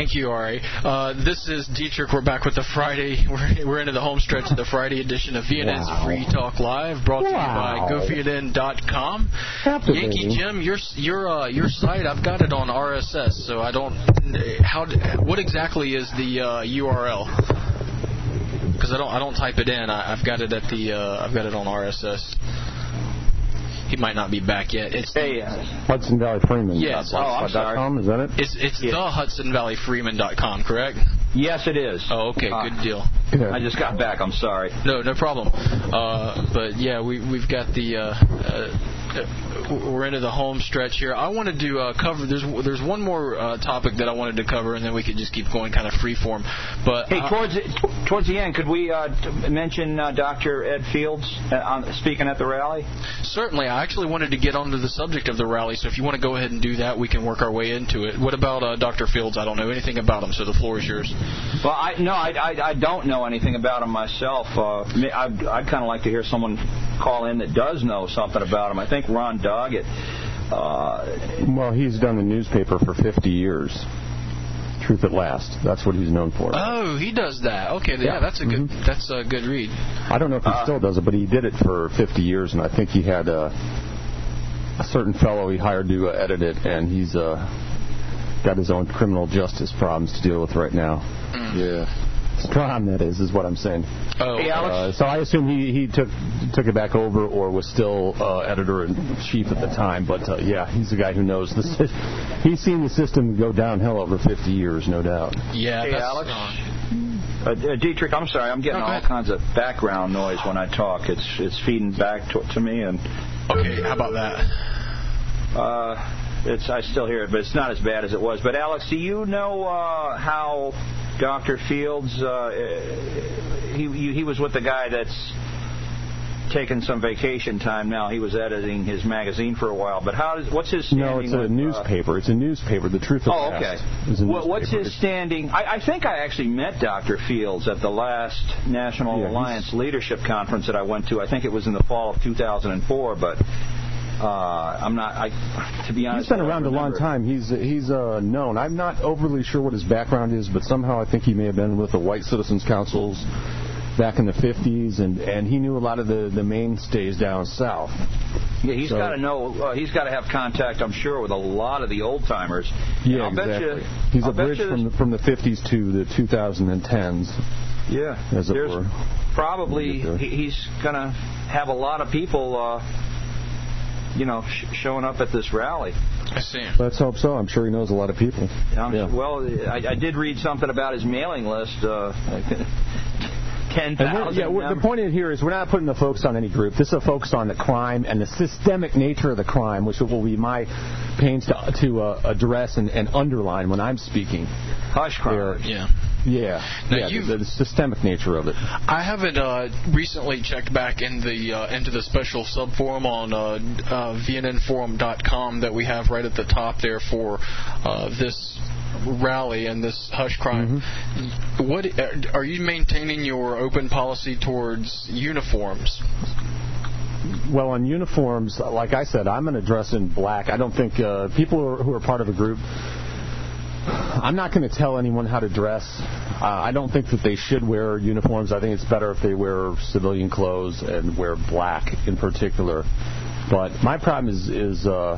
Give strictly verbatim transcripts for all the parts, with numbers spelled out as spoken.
Thank you, Ari. Uh, this is Dietrich. We're back with the Friday. We're, we're into the home stretch of the Friday edition of V N N's wow. Free Talk Live, brought wow. to you by Go V N N dot com. Yankee Jim, your your uh, your site, I've got it on R S S, so I don't. How? What exactly is the uh, U R L? Because I don't I don't type it in. I, I've got it at the uh, I've got it on R S S. He might not be back yet. It's hey, uh, Hudson Valley Freeman. Yes. Oh, I'm sorry. .com, is that it? It's it's yes. the Hudson Valley Freeman dot com, correct? Yes, it is. Oh, okay, uh, good deal. Yeah. I just got back. I'm sorry. No, no problem. Uh, but yeah, we we've got the. Uh, uh, we're into the home stretch here. I wanted to uh, cover. There's there's one more uh, topic that I wanted to cover, and then we could just keep going, kind of freeform. But hey, uh, towards the, towards the end, could we uh, t- mention uh, Doctor Ed Fields uh, on, speaking at the rally? Certainly. I actually wanted to get onto the subject of the rally, so if you want to go ahead and do that, we can work our way into it. What about uh, Doctor Fields? I don't know anything about him, so the floor is yours. Well, I no, I, I, I don't know anything about him myself. Uh, I'd, I'd kind of like to hear someone call in that does know something about him. I think Ron Doggett. Uh, well, he's done the newspaper for fifty years. Truth at Last. That's what he's known for. Oh, he does that. Okay, yeah, yeah that's a good mm-hmm. that's a good read. I don't know if he uh, still does it, but he did it for fifty years, and I think he had a, a certain fellow he hired to uh, edit it, and he's uh, got his own criminal justice problems to deal with right now. Mm. Yeah. Strom, that is, is what I'm saying. Oh, hey, Alex. Uh, so I assume he, he took took it back over or was still uh, editor-in-chief at the time. But, uh, yeah, he's the guy who knows the system. He's seen the system go downhill over fifty years, no doubt. Yeah, hey, that's Alex. Uh, uh, Dietrich, I'm sorry. I'm getting okay. all kinds of background noise when I talk. It's it's feeding back to, to me. And okay, how about that? Uh, it's I still hear it, but it's not as bad as it was. But, Alex, do you know uh, how Doctor Fields, uh, he he was with the guy that's taken some vacation time now. He was editing his magazine for a while. But how does what's his standing? No, it's a with, newspaper. Uh, it's a newspaper. The Truth of Oh, okay. What, what's his standing? I, I think I actually met Doctor Fields at the last National yeah, Alliance Leadership Conference that I went to. I think it was in the fall of two thousand four, but Uh, I'm not. I, to be honest, he's been around a long time. He's he's uh, known. I'm not overly sure what his background is, but somehow I think he may have been with the White Citizens Councils back in the fifties, and, and he knew a lot of the, the mainstays down south. Yeah, he's so, got to know. Uh, he's got to have contact, I'm sure, with a lot of the old timers. Yeah, I'll exactly. Bet you, he's I'll a bridge from the, from the fifties to the two thousand tens. Yeah, as it there's were. Probably he, he's going to have a lot of people. Uh, you know, sh- showing up at this rally. I see. Let's hope so. I'm sure he knows a lot of people. Um, yeah. Well, I, I did read something about his mailing list. Uh, ten thousand. Yeah, the point in here is we're not putting the focus on any group. This is a focus on the crime and the systemic nature of the crime, which will be my pains to, to uh, address and, and underline when I'm speaking. Hush crime. Yeah. Yeah, now yeah, the, the systemic nature of it. I haven't uh, recently checked back in the uh, into the special subforum on uh, uh, V N N forum dot com that we have right at the top there for uh, this rally and this hush crime. Mm-hmm. What are you maintaining your open policy towards uniforms? Well, on uniforms, like I said, I'm going to dress in black. I don't think uh, people who are, who are part of a group. I'm not going to tell anyone how to dress. Uh, I don't think that they should wear uniforms. I think it's better if they wear civilian clothes and wear black in particular. But my problem is, is uh,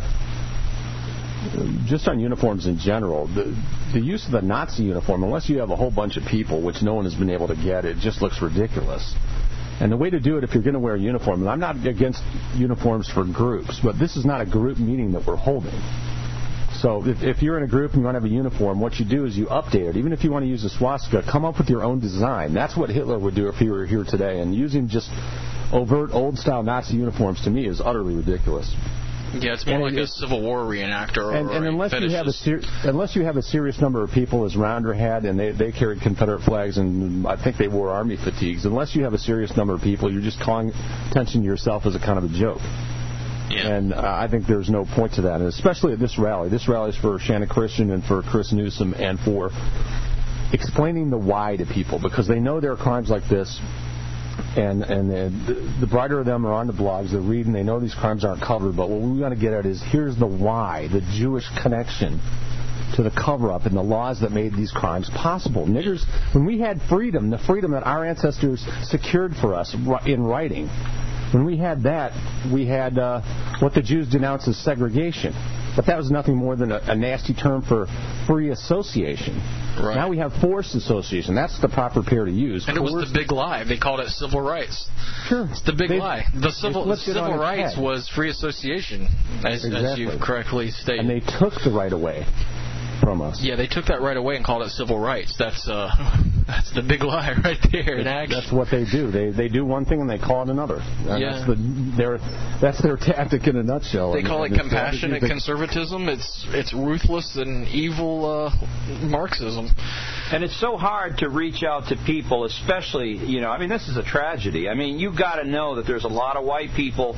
just on uniforms in general. The, the use of the Nazi uniform, unless you have a whole bunch of people, which no one has been able to get, it just looks ridiculous. And the way to do it, if you're going to wear a uniform, and I'm not against uniforms for groups, but this is not a group meeting that we're holding. So if, if you're in a group and you want to have a uniform, what you do is you update it. Even if you want to use a swastika, come up with your own design. That's what Hitler would do if he were here today. And using just overt old-style Nazi uniforms, to me, is utterly ridiculous. Yeah, it's more and like it, a Civil War reenactor. And, or and unless fetishes. you have a ser- unless you have a serious number of people, as Rounder had, and they, they carried Confederate flags, and I think they wore Army fatigues. Unless you have a serious number of people, you're just calling attention to yourself as a kind of a joke. Yeah. And uh, I think there's no point to that, and especially at this rally. This rally is for Shannon Christian and for Chris Newsom and for explaining the why to people, because they know there are crimes like this, and and the, the brighter of them are on the blogs, they're reading, they know these crimes aren't covered, but what we want to get at is here's the why, the Jewish connection to the cover-up and the laws that made these crimes possible. Niggers, when we had freedom, the freedom that our ancestors secured for us in writing, when we had that, we had uh, what the Jews denounced as segregation. But that was nothing more than a, a nasty term for free association. Right. Now we have forced association. That's the proper pair to use. And it was the big lie. They called it civil rights. Sure. It's the big They've, lie. The civil the civil rights was free association, as, exactly. as you correctly stated. And they took the right away from us. Yeah, they took that right away and called it civil rights. That's uh, that's the big lie right there in action. That's what they do. They they do one thing and they call it another. And yeah. That's, the, their, that's their tactic in a nutshell. They call and, it and compassionate conservatism. It's it's ruthless and evil uh, Marxism. And it's so hard to reach out to people, especially, you know, I mean, this is a tragedy. I mean, you've got to know that there's a lot of white people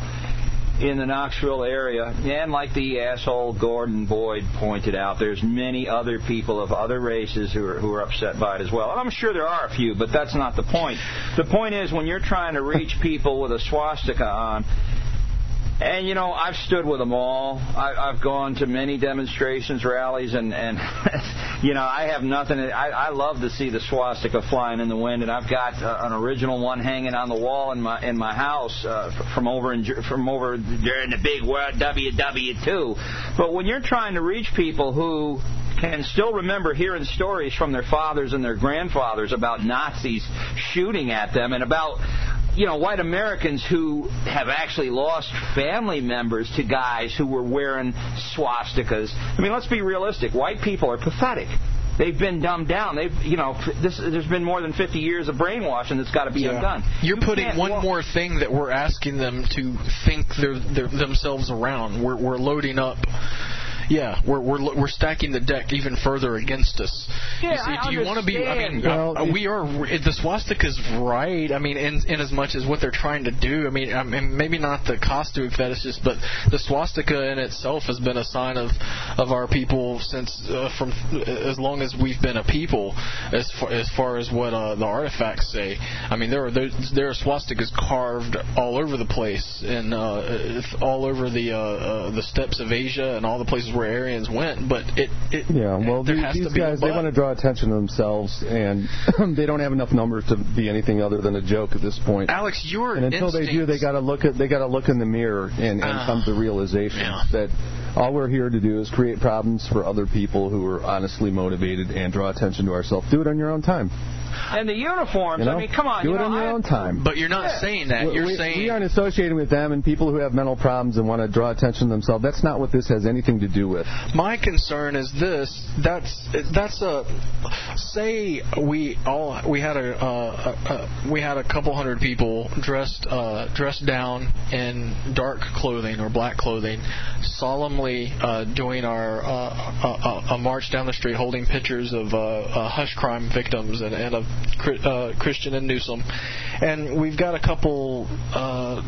in the Knoxville area, and like the asshole Gordon Boyd pointed out, there's many other people of other races who are who are upset by it as well. And I'm sure there are a few, but that's not the point. The point is when you're trying to reach people with a swastika on, and, you know, I've stood with them all. I, I've gone to many demonstrations, rallies, and, and you know, I have nothing. I, I love to see the swastika flying in the wind, and I've got uh, an original one hanging on the wall in my in my house uh, from over in, from over during the big world W W two. But when you're trying to reach people who can still remember hearing stories from their fathers and their grandfathers about Nazis shooting at them and about, you know, white Americans who have actually lost family members to guys who were wearing swastikas. I mean, let's be realistic. White people are pathetic. They've been dumbed down. They've, you know, this, there's been more than fifty years of brainwashing that's got to be yeah. undone. You're you putting one walk. more thing that we're asking them to think they're, they're themselves around. We're, we're loading up. Yeah, we're we're we're stacking the deck even further against us. Yeah, you see, I do you want to be? I mean, well, uh, we are. The swastika's right. I mean, in in as much as what they're trying to do. I mean, I mean, maybe not the costume fetishists, but the swastika in itself has been a sign of of our people since uh, from as long as we've been a people. As far as far as what uh, the artifacts say. I mean, there are there, there are swastikas carved all over the place and uh, all over the uh, uh, the steppes of Asia and all the places where Aryans went, but it, it yeah, well, there these, has these to be guys, they want to draw attention to themselves, and they don't have enough numbers to be anything other than a joke at this point. Alex, your and until instincts... they do, they got to look at they got to look in the mirror and, and uh, come to the realization yeah. that all we're here to do is create problems for other people who are honestly motivated and draw attention to ourselves. Do it on your own time. And the uniforms, you know, I mean, come on. Do you it know, on your I, own time. But you're not yeah. saying that. You're we, saying... We aren't associating with them and people who have mental problems and want to draw attention to themselves. That's not what this has anything to do with. My concern is this. That's that's a... Say we all... We had a, uh, a, a we had a couple hundred people dressed uh, dressed down in dark clothing or black clothing, solemnly uh, doing our uh, a, a march down the street holding pictures of uh, uh, hush crime victims and, and of uh, Christian and Newsom, and we've got a couple. Uh,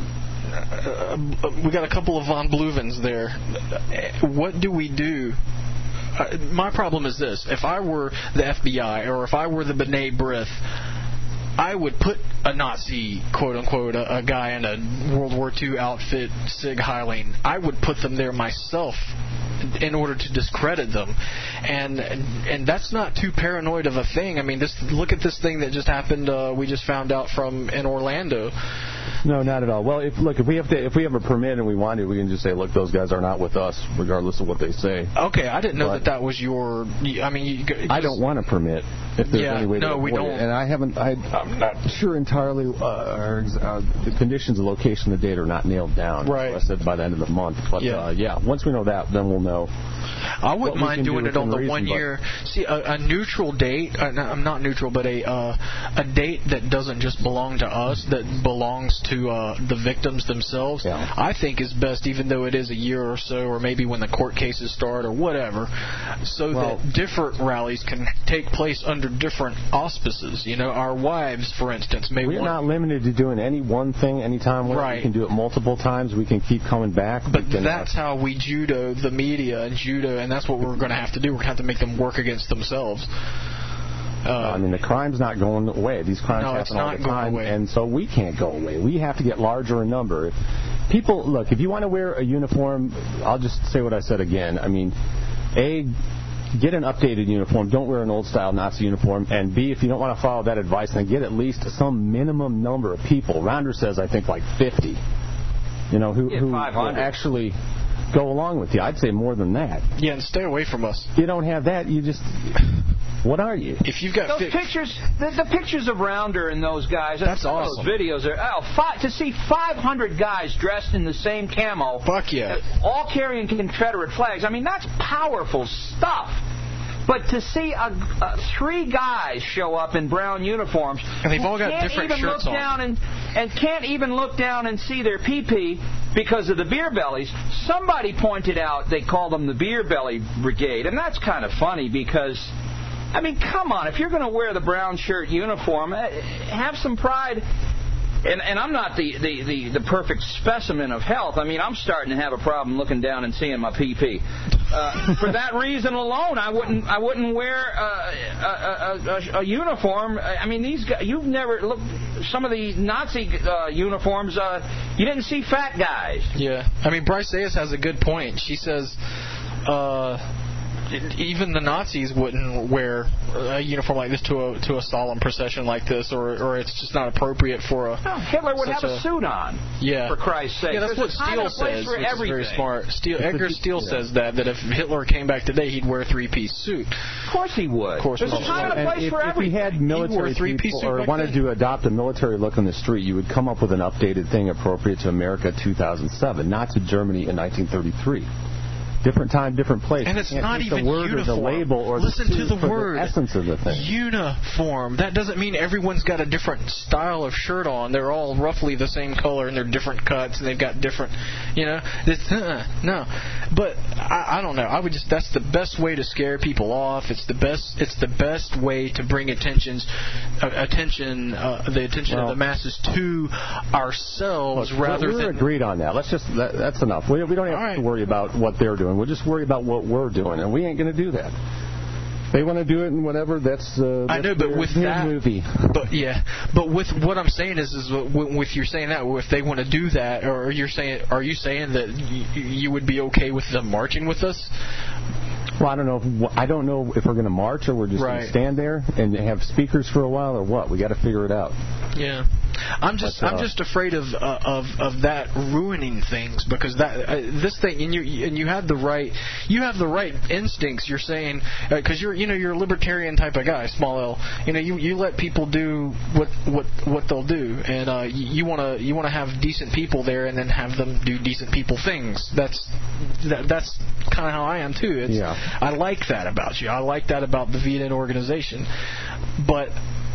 uh, we got a couple of von Bluvens there. What do we do? Uh, my problem is this: if I were the F B I or if I were the B'nai B'rith, I would put a Nazi, quote unquote, a, a guy in a World War Two outfit, Sig Heiling. I would put them there myself in order to discredit them, and and that's not too paranoid of a thing. I mean, this look at this thing that just happened. Uh, we just found out from in Orlando. No, not at all. Well, if, look, if we have to, if we have a permit and we want it, we can just say, look, those guys are not with us, regardless of what they say. Okay, I didn't know but that that was your. I mean, you, just, I don't want a permit if there's yeah, any way to no, avoid we don't. It. And I haven't. I, I'm not sure entirely. Uh, or, uh, the conditions, the location, the date are not nailed down. Right. So I said by the end of the month. But yeah, uh, yeah. Once we know that, then we'll know. I wouldn't mind doing it on the reason, one year. See, a, a neutral date. Uh, no, I'm not neutral, but a uh, a date that doesn't just belong to us, that belongs to uh, the victims themselves. Yeah. I think is best, even though it is a year or so, or maybe when the court cases start or whatever, so well, that different rallies can take place under different auspices. You know, our wives, for instance, may. We're want... not limited to doing any one thing anytime. Right. We can do it multiple times. We can keep coming back. But can, that's uh, how we judo the media and judo, and that's what we're going to have to do. We're going to have to make them work against themselves. Uh, I mean, the crime's not going away. These crimes no, happen all the time, away. and so we can't go away. We have to get larger in number. If people, look, if you want to wear a uniform, I'll just say what I said again. I mean, A, get an updated uniform. Don't wear an old-style Nazi uniform. And B, if you don't want to follow that advice, then get at least some minimum number of people. Rounder says, I think, like fifty, you know, who, who actually go along with you. I'd say more than that. Yeah, and stay away from us. You don't have that, you just... What are you? If you've got those fi- pictures, the, the pictures of Rounder and those guys, that's awesome. Those videos are oh, five, to see five hundred guys dressed in the same camo. Fuck yeah! All carrying Confederate flags. I mean, that's powerful stuff. But to see a, a, three guys show up in brown uniforms and they've all got different even shirts look down on, and, and can't even look down and see their pee-pee because of the beer bellies. Somebody pointed out they call them the Beer Belly Brigade, and that's kind of funny because. I mean, come on. If you're going to wear the brown shirt uniform, have some pride. And, and I'm not the, the, the, the perfect specimen of health. I mean, I'm starting to have a problem looking down and seeing my pee-pee. Uh, for that reason alone, I wouldn't I wouldn't wear uh, a, a, a, a uniform. I mean, these guys, you've never looked. Some of the Nazi uh, uniforms, uh, you didn't see fat guys. Yeah. I mean, Bryce Sayers has a good point. She says. Uh, Even the Nazis wouldn't wear a uniform like this to a to a solemn procession like this, or or it's just not appropriate for a. No, Hitler would have a, a suit on. Yeah. For Christ's sake. Yeah, that's There's what Steele says, which everything. is very smart. Steele, Edgar Steele yeah. says that that if Hitler came back today, he'd wear a three-piece suit. Of course he would. Of course There's a time and a place if, for if everything. If we had military people or wanted to adopt a military look on the street, you would come up with an updated thing appropriate to America two thousand seven, not to Germany in nineteen thirty-three. Different time, different place. And it's not even the word uniform. Or the label or Listen the to the word. The essence of the thing. Uniform. That doesn't mean everyone's got a different style of shirt on. They're all roughly the same color and they're different cuts and they've got different, you know. It's, uh, no, but I, I don't know. I would just that's the best way to scare people off. It's the best. It's the best way to bring attentions, uh, attention, uh, the attention well, of the masses to ourselves look, rather we're than. We're agreed on that. Let's just that, that's enough. We, we don't have right. to worry about what they're doing. We'll just worry about what we're doing, and we ain't going to do that. They want to do it and whatever. That's, uh, that's I know, but their, with their that movie. But yeah, but with what I'm saying is, is with you're saying that if they want to do that, or you're saying, are you saying that you, you would be okay with them marching with us? Well, I don't know. If, I don't know if we're going to march or we're just right. going to stand there and have speakers for a while or what. We got to figure it out. Yeah, I'm just but, uh, I'm just afraid of uh, of of that ruining things because that uh, this thing and you and you have the right you have the right instincts. You're saying because uh, you're you know you're a libertarian type of guy, small L. You know you you let people do what what what they'll do, and uh, you want to you want to have decent people there and then have them do decent people things. That's that, that's kind of how I am too. It's, yeah. I like that about you. I like that about the V N organization, but.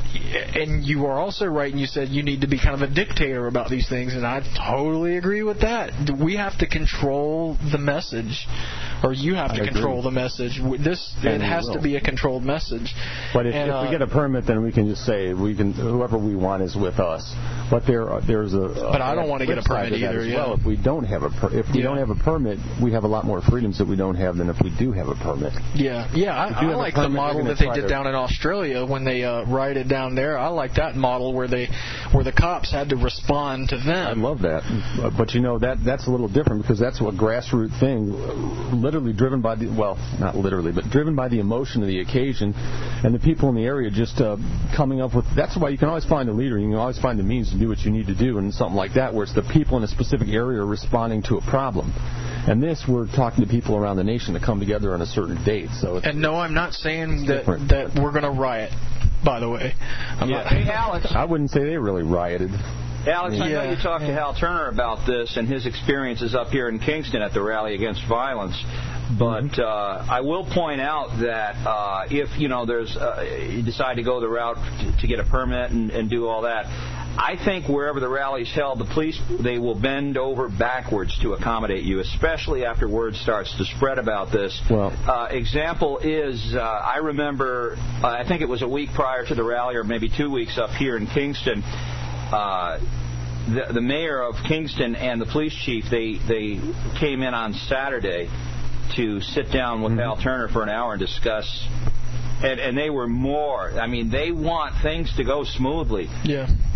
And you are also right, and you said you need to be kind of a dictator about these things, and I totally agree with that. We have to control the message, or you have to control the message. This it has to be a controlled message. But if, and, if uh, we get a permit, then we can just say we can whoever we want is with us. But there there's a. a but I don't want to get a permit either. As yeah. Well, if we don't have a per, if we yeah. don't have a permit, we have a lot more freedoms that we don't have than if we do have a permit. Yeah, yeah. I, I like permit, the model that they did to... down in Australia when they uh, rioted down there. I like that model where they where the cops had to respond to them. I love that, but you know that that's a little different because that's a grassroots thing, literally driven by the well, not literally, but driven by the emotion of the occasion, and the people in the area just uh, coming up with. That's why you can always find a leader. You can always find the means to do what you need to do, and something like that, where it's the people in a specific area responding to a problem. And this, we're talking to people around the nation to come together on a certain date. So it's, and no, I'm not saying that different. that we're going to riot. By the way, I'm yeah. not, hey Alex, I wouldn't say they really rioted. Alex, I yeah. know you talked to Hal Turner about this and his experiences up here in Kingston at the Rally Against Violence. But mm-hmm. uh, I will point out that uh, if you know there's uh, you decide to go the route to, to get a permit and, and do all that, I think wherever the rally's held, the police they will bend over backwards to accommodate you, especially after word starts to spread about this. Well, uh, example is uh, I remember uh, I think it was a week prior to the rally or maybe two weeks up here in Kingston. Uh, the, the mayor of Kingston and the police chief they they came in on Saturday to sit down with mm-hmm. Hal Turner for an hour and discuss. And, and they were more, I mean, they want things to go smoothly. Yeah.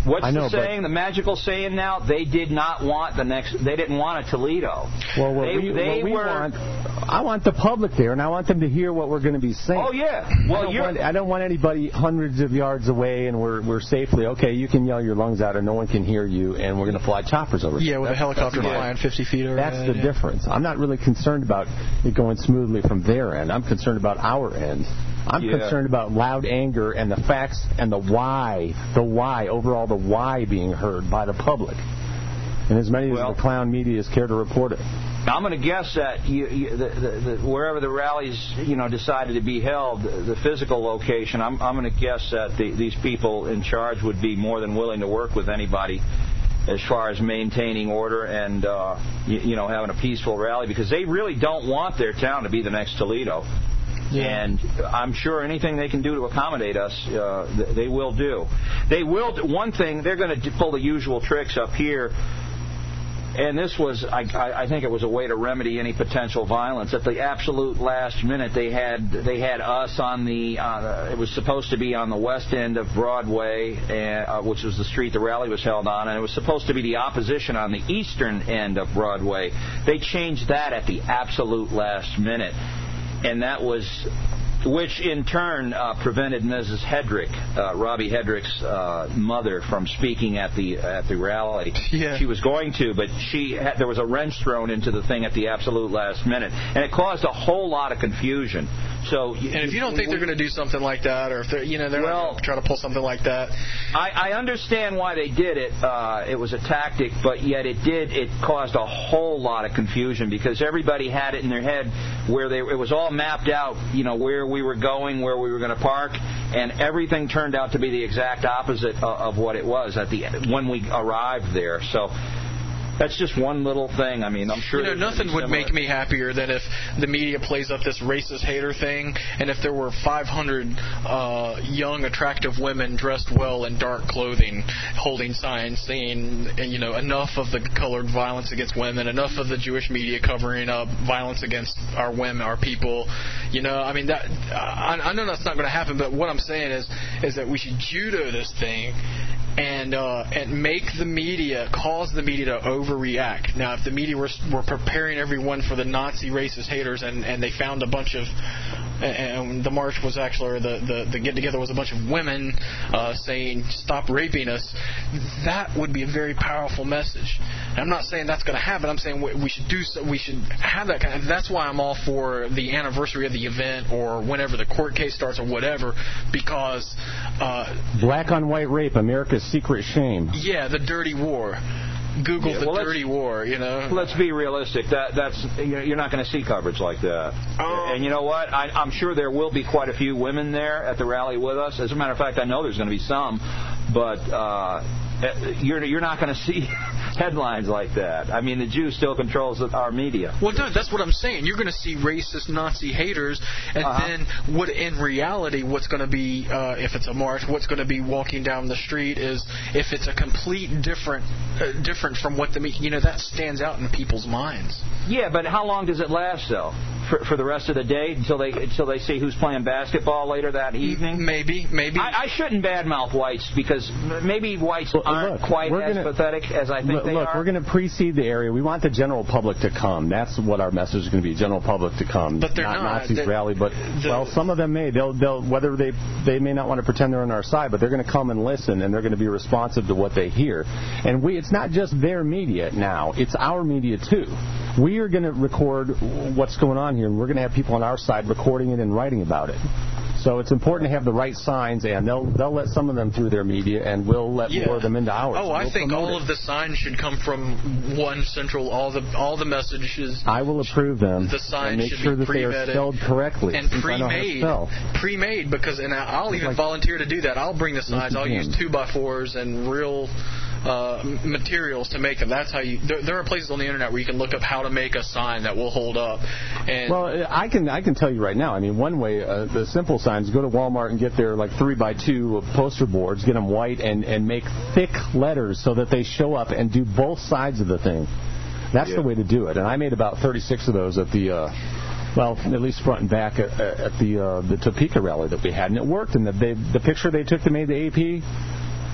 What's I know, the saying? The magical saying now? They did not want the next. They didn't want a Toledo. Well, what they, we, they what we were. Want, I want the public there, and I want them to hear what we're going to be saying. Oh yeah. Well, I don't, you're, want, I don't want anybody hundreds of yards away, and we're we're safely okay. You can yell your lungs out, and no one can hear you, and we're going to fly choppers over. Yeah, with that's, a helicopter that's flying fifty feet over. That's the yeah. difference. I'm not really concerned about it going smoothly from their end. I'm concerned about our end. I'm yeah. concerned about loud anger and the facts and the why, the why, overall the why being heard by the public. And as many well, as the clown media care to report it. I'm going to guess that you, you, the, the, the, wherever the rallies, you know, decided to be held, the physical location, I'm, I'm going to guess that the, these people in charge would be more than willing to work with anybody as far as maintaining order and, uh, you, you know, having a peaceful rally, because they really don't want their town to be the next Toledo. Yeah. And I'm sure anything they can do to accommodate us, uh, they will do. They will do. One thing, they're going to pull the usual tricks up here. And this was, I, I think it was a way to remedy any potential violence. At the absolute last minute, they had they had us on the, uh, it was supposed to be on the west end of Broadway, uh, which was the street the rally was held on, and it was supposed to be the opposition on the eastern end of Broadway. They changed that at the absolute last minute. And that was, which in turn uh, prevented Missus Hedrick, uh, Robbie Hedrick's uh, mother, from speaking at the at the rally. Yeah. She was going to, but she had, there was a wrench thrown into the thing at the absolute last minute, and it caused a whole lot of confusion. So, and if you don't think they're going to do something like that, or if they're, you know, they're well, not going to try to pull something like that, I, I understand why they did it. Uh, it was a tactic, but yet it did. It caused a whole lot of confusion because everybody had it in their head where they. It was all mapped out, you know, where we were going, where we were going to park, and everything turned out to be the exact opposite of, of what it was at the when we arrived there. So. That's just one little thing. I mean, I'm sure... You know, nothing would make me happier than if the media plays up this racist hater thing, and if there were five hundred uh, young, attractive women dressed well in dark clothing holding signs saying, you know, enough of the colored violence against women, enough of the Jewish media covering up violence against our women, our people. You know, I mean, that I, I know that's not going to happen, but what I'm saying is, is that we should judo this thing and uh, and make the media, cause the media to overreact. Now, if the media were, were preparing everyone for the Nazi racist haters and, and they found a bunch of, and the march was actually, or the, the, the get-together was a bunch of women uh, saying, stop raping us, that would be a very powerful message. And I'm not saying that's going to happen. I'm saying we should do so, we should have that kind of, that's why I'm all for the anniversary of the event or whenever the court case starts or whatever, because... Uh, Black on white rape, America's secret shame. Yeah, the dirty war. Google yeah, well, the dirty war, you know. Let's be realistic. That that's you're not going to see coverage like that. Um, and you know what? I, I'm sure there will be quite a few women there at the rally with us. As a matter of fact, I know there's going to be some, but uh, you're you're not going to see headlines like that. I mean, the Jew still controls our media. Well, no, that's what I'm saying. You're going to see racist Nazi haters, and uh-huh. then what? In reality, what's going to be uh, if it's a march? What's going to be walking down the street is if it's a complete different, uh, different from what the you know that stands out in people's minds. Yeah, but how long does it last though? For, for the rest of the day until they until they see who's playing basketball later that evening? Maybe, maybe. I, I shouldn't badmouth whites because maybe whites well, aren't look, quite as gonna, pathetic as I think look, they look, are. Look, we're going to precede the area. We want the general public to come. That's what our message is going to be: general public to come. But they're not, not Nazis they're, rally. But the, well, some of them may. They'll they'll whether they they may not want to pretend they're on our side, but they're going to come and listen, and they're going to be responsive to what they hear. And we, it's not just their media now; it's our media too. We are going to record what's going on here, and we're going to have people on our side recording it and writing about it. So it's important to have the right signs, and they'll they'll let some of them through their media, and we'll let yeah. more of them into ours. Oh, we'll I think all it. of the signs should come from one central. All the all the messages. I will approve them. The signs and make should sure be that they are spelled correctly and pre-made. Pre-made, because and I'll even like, volunteer to do that. I'll bring the signs. I'll use two by fours and real. Uh, materials to make them. That's how you. There, there are places on the internet where you can look up how to make a sign that will hold up. And well, I can I can tell you right now. I mean, one way, uh, the simple signs. Go to Walmart and get their like three by two poster boards. Get them white and and make thick letters so that they show up and do both sides of the thing. That's yeah. the way to do it. And I made about thirty-six of those at the. Uh, Well, at least front and back at, at the uh, the Topeka rally that we had, and it worked. And the they, the picture they took that made the A P.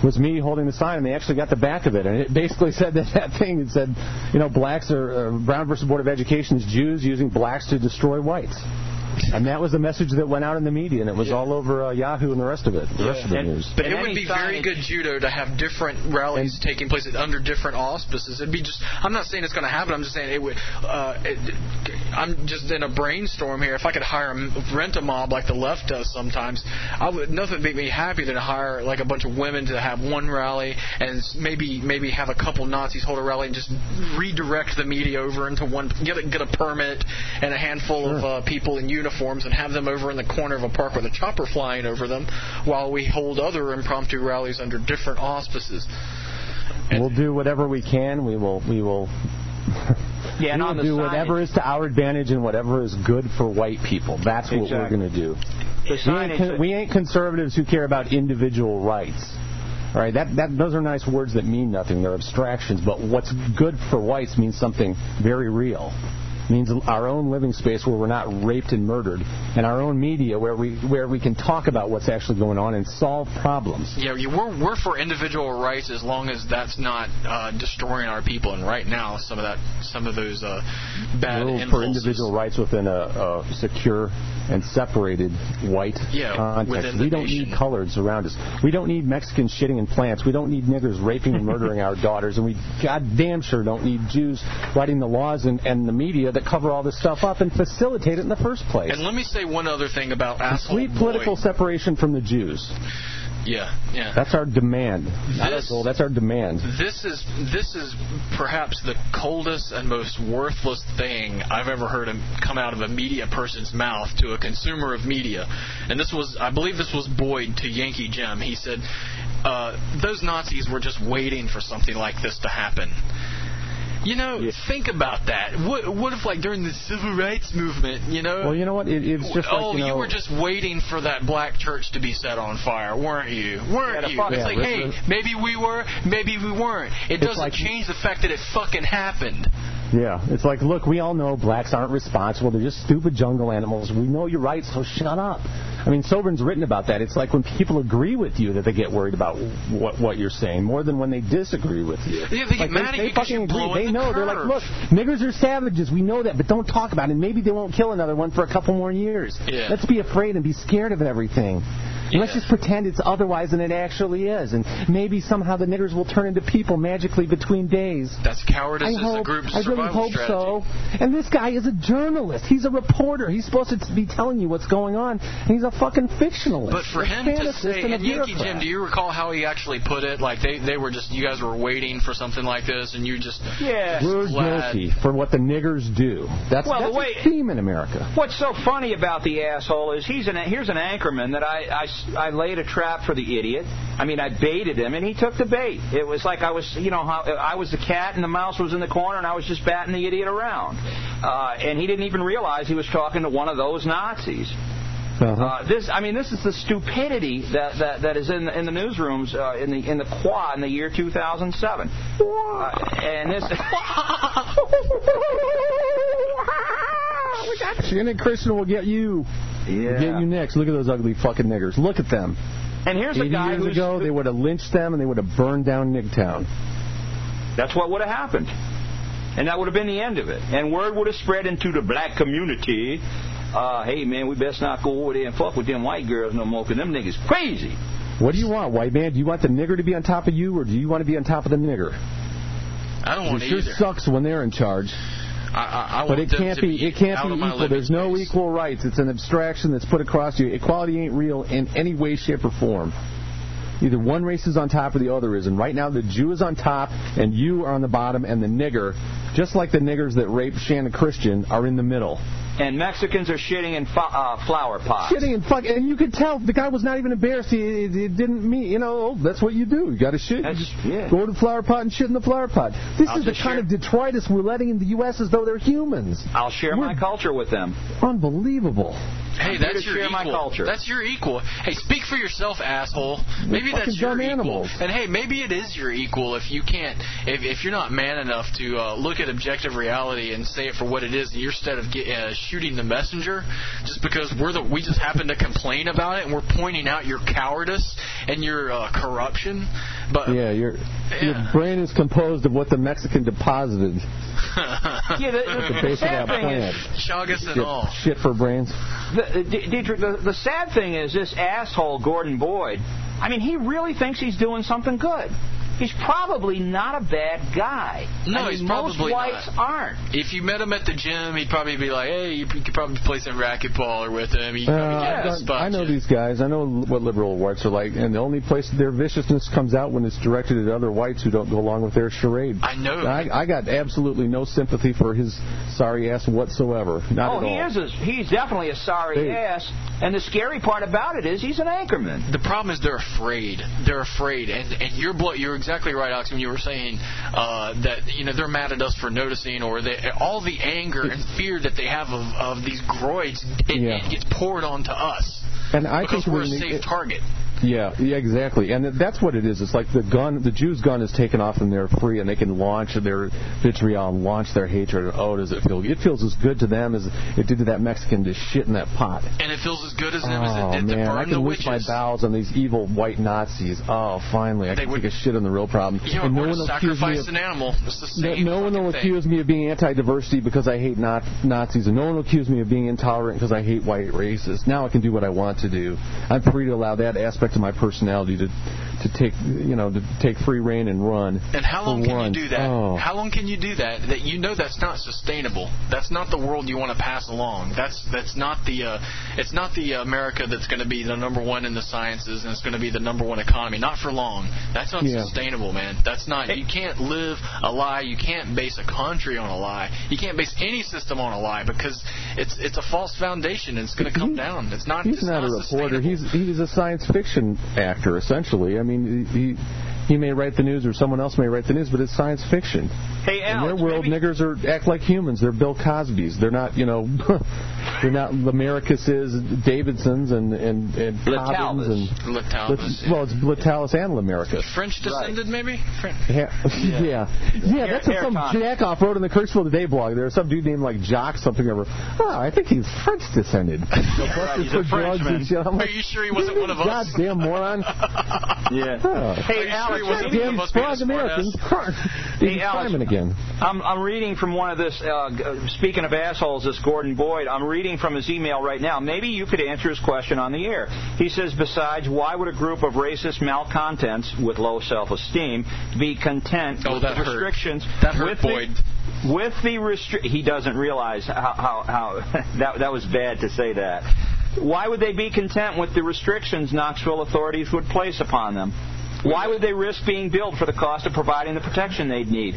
was me holding the sign, and they actually got the back of it, and it basically said that that thing. It said, you know, blacks are uh, Brown versus Board of Education is Jews using blacks to destroy whites. And that was the message that went out in the media, and it was yeah. all over uh, Yahoo and the rest of it, the yeah. rest of the and, news. But it would be very good judo to have different rallies and, taking place under different auspices. It'd be just, I'm not saying it's going to happen, I'm just saying it would, uh, it, I'm just in a brainstorm here. If I could hire, a, rent a mob like the left does sometimes, I would, nothing would make me happy than to hire like a bunch of women to have one rally and maybe maybe have a couple Nazis hold a rally and just redirect the media over into one, get a, get a permit and a handful sure. of uh, people in uniform uniforms and have them over in the corner of a park with a chopper flying over them while we hold other impromptu rallies under different auspices. And we'll do whatever we can. We will we will yeah, and we will do signage. whatever is to our advantage and whatever is good for white people. That's what exactly. we're going to do. We ain't, con- we ain't conservatives who care about individual rights. All right, that, that those are nice words that mean nothing. They're abstractions. But what's good for whites means something very real. Means our own living space where we're not raped and murdered, and our own media where we where we can talk about what's actually going on and solve problems. Yeah, we're we're for individual rights as long as that's not uh, destroying our people. And right now, some of that, some of those uh, bad we're impulses. for individual rights within a, a secure and separated white yeah, context. We don't nation. need coloreds around us. We don't need Mexicans shitting in plants. We don't need niggers raping and murdering our daughters, and we goddamn sure don't need Jews writing the laws and, and the media that cover all this stuff up and facilitate it in the first place. And let me say one other thing about asshole Complete political boy. separation from the Jews. Yeah, yeah. That's our demand. Not This, our goal. That's our demand. This is this is perhaps the coldest and most worthless thing I've ever heard come out of a media person's mouth to a consumer of media. And this was, I believe, this was Boyd to Yankee Jim. He said, uh, "Those Nazis were just waiting for something like this to happen." You know, yeah. think about that. What, what if, like, during the civil rights movement, you know? Well, you know what? It, it's just oh, like, you know... you were just waiting for that black church to be set on fire, weren't you? Weren't yeah, you? It's yeah, like, hey, maybe we were, maybe we weren't. It doesn't like, change the fact that it fucking happened. Yeah, it's like, look, we all know blacks aren't responsible. They're just stupid jungle animals. We know you're right, so shut up. I mean, Sobern's written about that. It's like when people agree with you that they get worried about what what you're saying more than when they disagree with you. Yeah, they get like, mad they, at you because you're blowing They the know. curve. They're like, look, niggers are savages. We know that, but don't talk about it. And maybe they won't kill another one for a couple more years. Yeah. Let's be afraid and be scared of everything. Yeah. Let's just pretend it's otherwise than it actually is. And maybe somehow the niggers will turn into people magically between days. That's cowardice I as hope, a group's I really survival hope strategy. so. And this guy is a journalist. He's a reporter. He's supposed to be telling you what's going on. And he's a fucking fictionalist. But for him to say, and, and Yankee Jim, do you recall how he actually put it? Like, they, they were just, you guys were waiting for something like this, and you just... Yeah. We're glad. guilty for what the niggers do. That's, well, that's the way, a theme in America. What's so funny about the asshole is he's an, here's an anchorman that I, I, I laid a trap for the idiot. I mean, I baited him, and he took the bait. It was like I was, you know, how I was the cat, and the mouse was in the corner, and I was just batting the idiot around. Uh, and he didn't even realize he was talking to one of those Nazis. Uh-huh. Uh, this, I mean, this is the stupidity that, that, that is in the, in the newsrooms uh, in the in the Quad in the year two thousand seven. Uh, and this. We got you. And then Christian will get you. Yeah. We'll get you next. Look at those ugly fucking niggers. Look at them. And here's a guy years who's, ago, they would have lynched them and they would have burned down Nigtown. That's what would have happened. And that would have been the end of it. And word would have spread into the black community. Uh, hey, man, we best not go over there and fuck with them white girls no more, because them niggas crazy. What do you want, white man? Do you want the nigger to be on top of you, or do you want to be on top of the nigger? I don't want it either. It sure sucks when they're in charge. I, I, I but want it them can't to be, be it can't out be of my equal. There's no space. equal rights. It's an abstraction that's put across you. Equality ain't real in any way, shape, or form. Either one race is on top or the other is. And right now the Jew is on top and you are on the bottom, and the nigger, just like the niggers that raped Shannon Christian, are in the middle. And Mexicans are shitting in fo- uh, flower pots. Shitting in fuck, and you could tell the guy was not even embarrassed. He, he didn't mean, you know, that's what you do. You got to shit. That's, you just yeah. go to the flower pot and shit in the flower pot. This I'll is the kind share. of detritus we're letting in the U S as though they're humans. I'll share we're my culture with them. Unbelievable. Hey, I'm that's your share equal. My culture. That's your equal. Hey, speak for yourself, asshole. Maybe They're that's your equal. Animals. And hey, maybe it is your equal if you can't, if, if you're not man enough to uh, look at objective reality and say it for what it is, and instead of get, uh, shooting the messenger, just because we're the we just happen to complain about it and we're pointing out your cowardice and your uh, corruption. But yeah, your yeah. your brain is composed of what the Mexican deposited. yeah, the, the, the base the of that plant. Chagas and shit, all. Shit for brains. The, D- Dietrich, the, the sad thing is this asshole Gordon Boyd. I mean, he really thinks he's doing something good. He's probably not a bad guy. No, I mean, he's most probably whites not. aren't. If you met him at the gym, he'd probably be like, "Hey, you could probably play some racquetball or with him." He'd probably Uh, get I, a spot I know you. these guys. I know what liberal whites are like, and the only place their viciousness comes out when it's directed at other whites who don't go along with their charade. I know. I, I got absolutely no sympathy for his sorry ass whatsoever. Not oh, at he all. is. A, he's definitely a sorry Hey. ass. And the scary part about it is he's an anchorman. The problem is they're afraid. They're afraid, and and you're blo- you're exactly right, Alex. When you were saying uh, that you know they're mad at us for noticing, or they, all the anger and fear that they have of, of these groids, it, Yeah. it gets poured onto us. And I because think we're a when safe it, target. Yeah, yeah, exactly. And that's what it is. It's like the gun, the Jews' gun is taken off and they're free and they can launch their vitriol and launch their hatred. Oh, does it feel? It feels as good to them as it did to that Mexican to shit in that pot. And it feels as good as them oh, as it did man, to burn I the can witches. wish my bowels on these evil white Nazis. Oh, finally, I They can would- take a shit on the real problem. You know, and no or one to will accuse me sacrifice of, an animal. It's the no, same no one will fucking accuse me of being anti-diversity because I hate not, Nazis, and no one will accuse me of being intolerant because I hate white racists. Now I can do what I want to do. I'm free to allow that aspect of my personality to to take, you know, to take free reign and run. And how long can once. you do that? Oh. How long can you do that? That you know that's not sustainable. That's not the world you want to pass along. That's that's not the uh, it's not the America that's going to be the number one in the sciences and it's going to be the number one economy. Not for long. That's unsustainable, yeah. man. That's not. You can't live a lie. You can't base a country on a lie. You can't base any system on a lie because it's it's a false foundation and it's going to come he, down. It's not. He's it's not, not a reporter. He's sustainable. he's a science fiction actor essentially. I mean, he he may write the news or someone else may write the news, but it's science fiction. Hey, Alex, in their world, maybe... niggers are act like humans. They're Bill Cosbys. They're not, you know, they're not Lamarcus's, Davidsons, and and and Cobbins and Latalis. Lit, well, it's Latalis and Lamarcus. French descended, right. maybe. French. Yeah, yeah, yeah. yeah that's Air, what some Air jack off wrote in the Kirksville Today blog. There's some dude named like Jock something over. Oh, I think he's French descended. Right, he's a Frenchman. I'm like, are you sure he wasn't one of us? Goddamn moron. Yeah. Oh. Hey, Alex, sure goddamn frog Americans. Hey, Alex, again. I'm, I'm reading from one of this, uh, speaking of assholes, this Gordon Boyd, I'm reading from his email right now. Maybe you could answer his question on the air. He says, besides, why would a group of racist malcontents with low self-esteem be content oh, with that the hurt. restrictions? That hurt with Boyd. The, with the restri- He doesn't realize how, how, how that, that was bad to say that. Why would they be content with the restrictions Knoxville authorities would place upon them? Why would they risk being billed for the cost of providing the protection they'd need?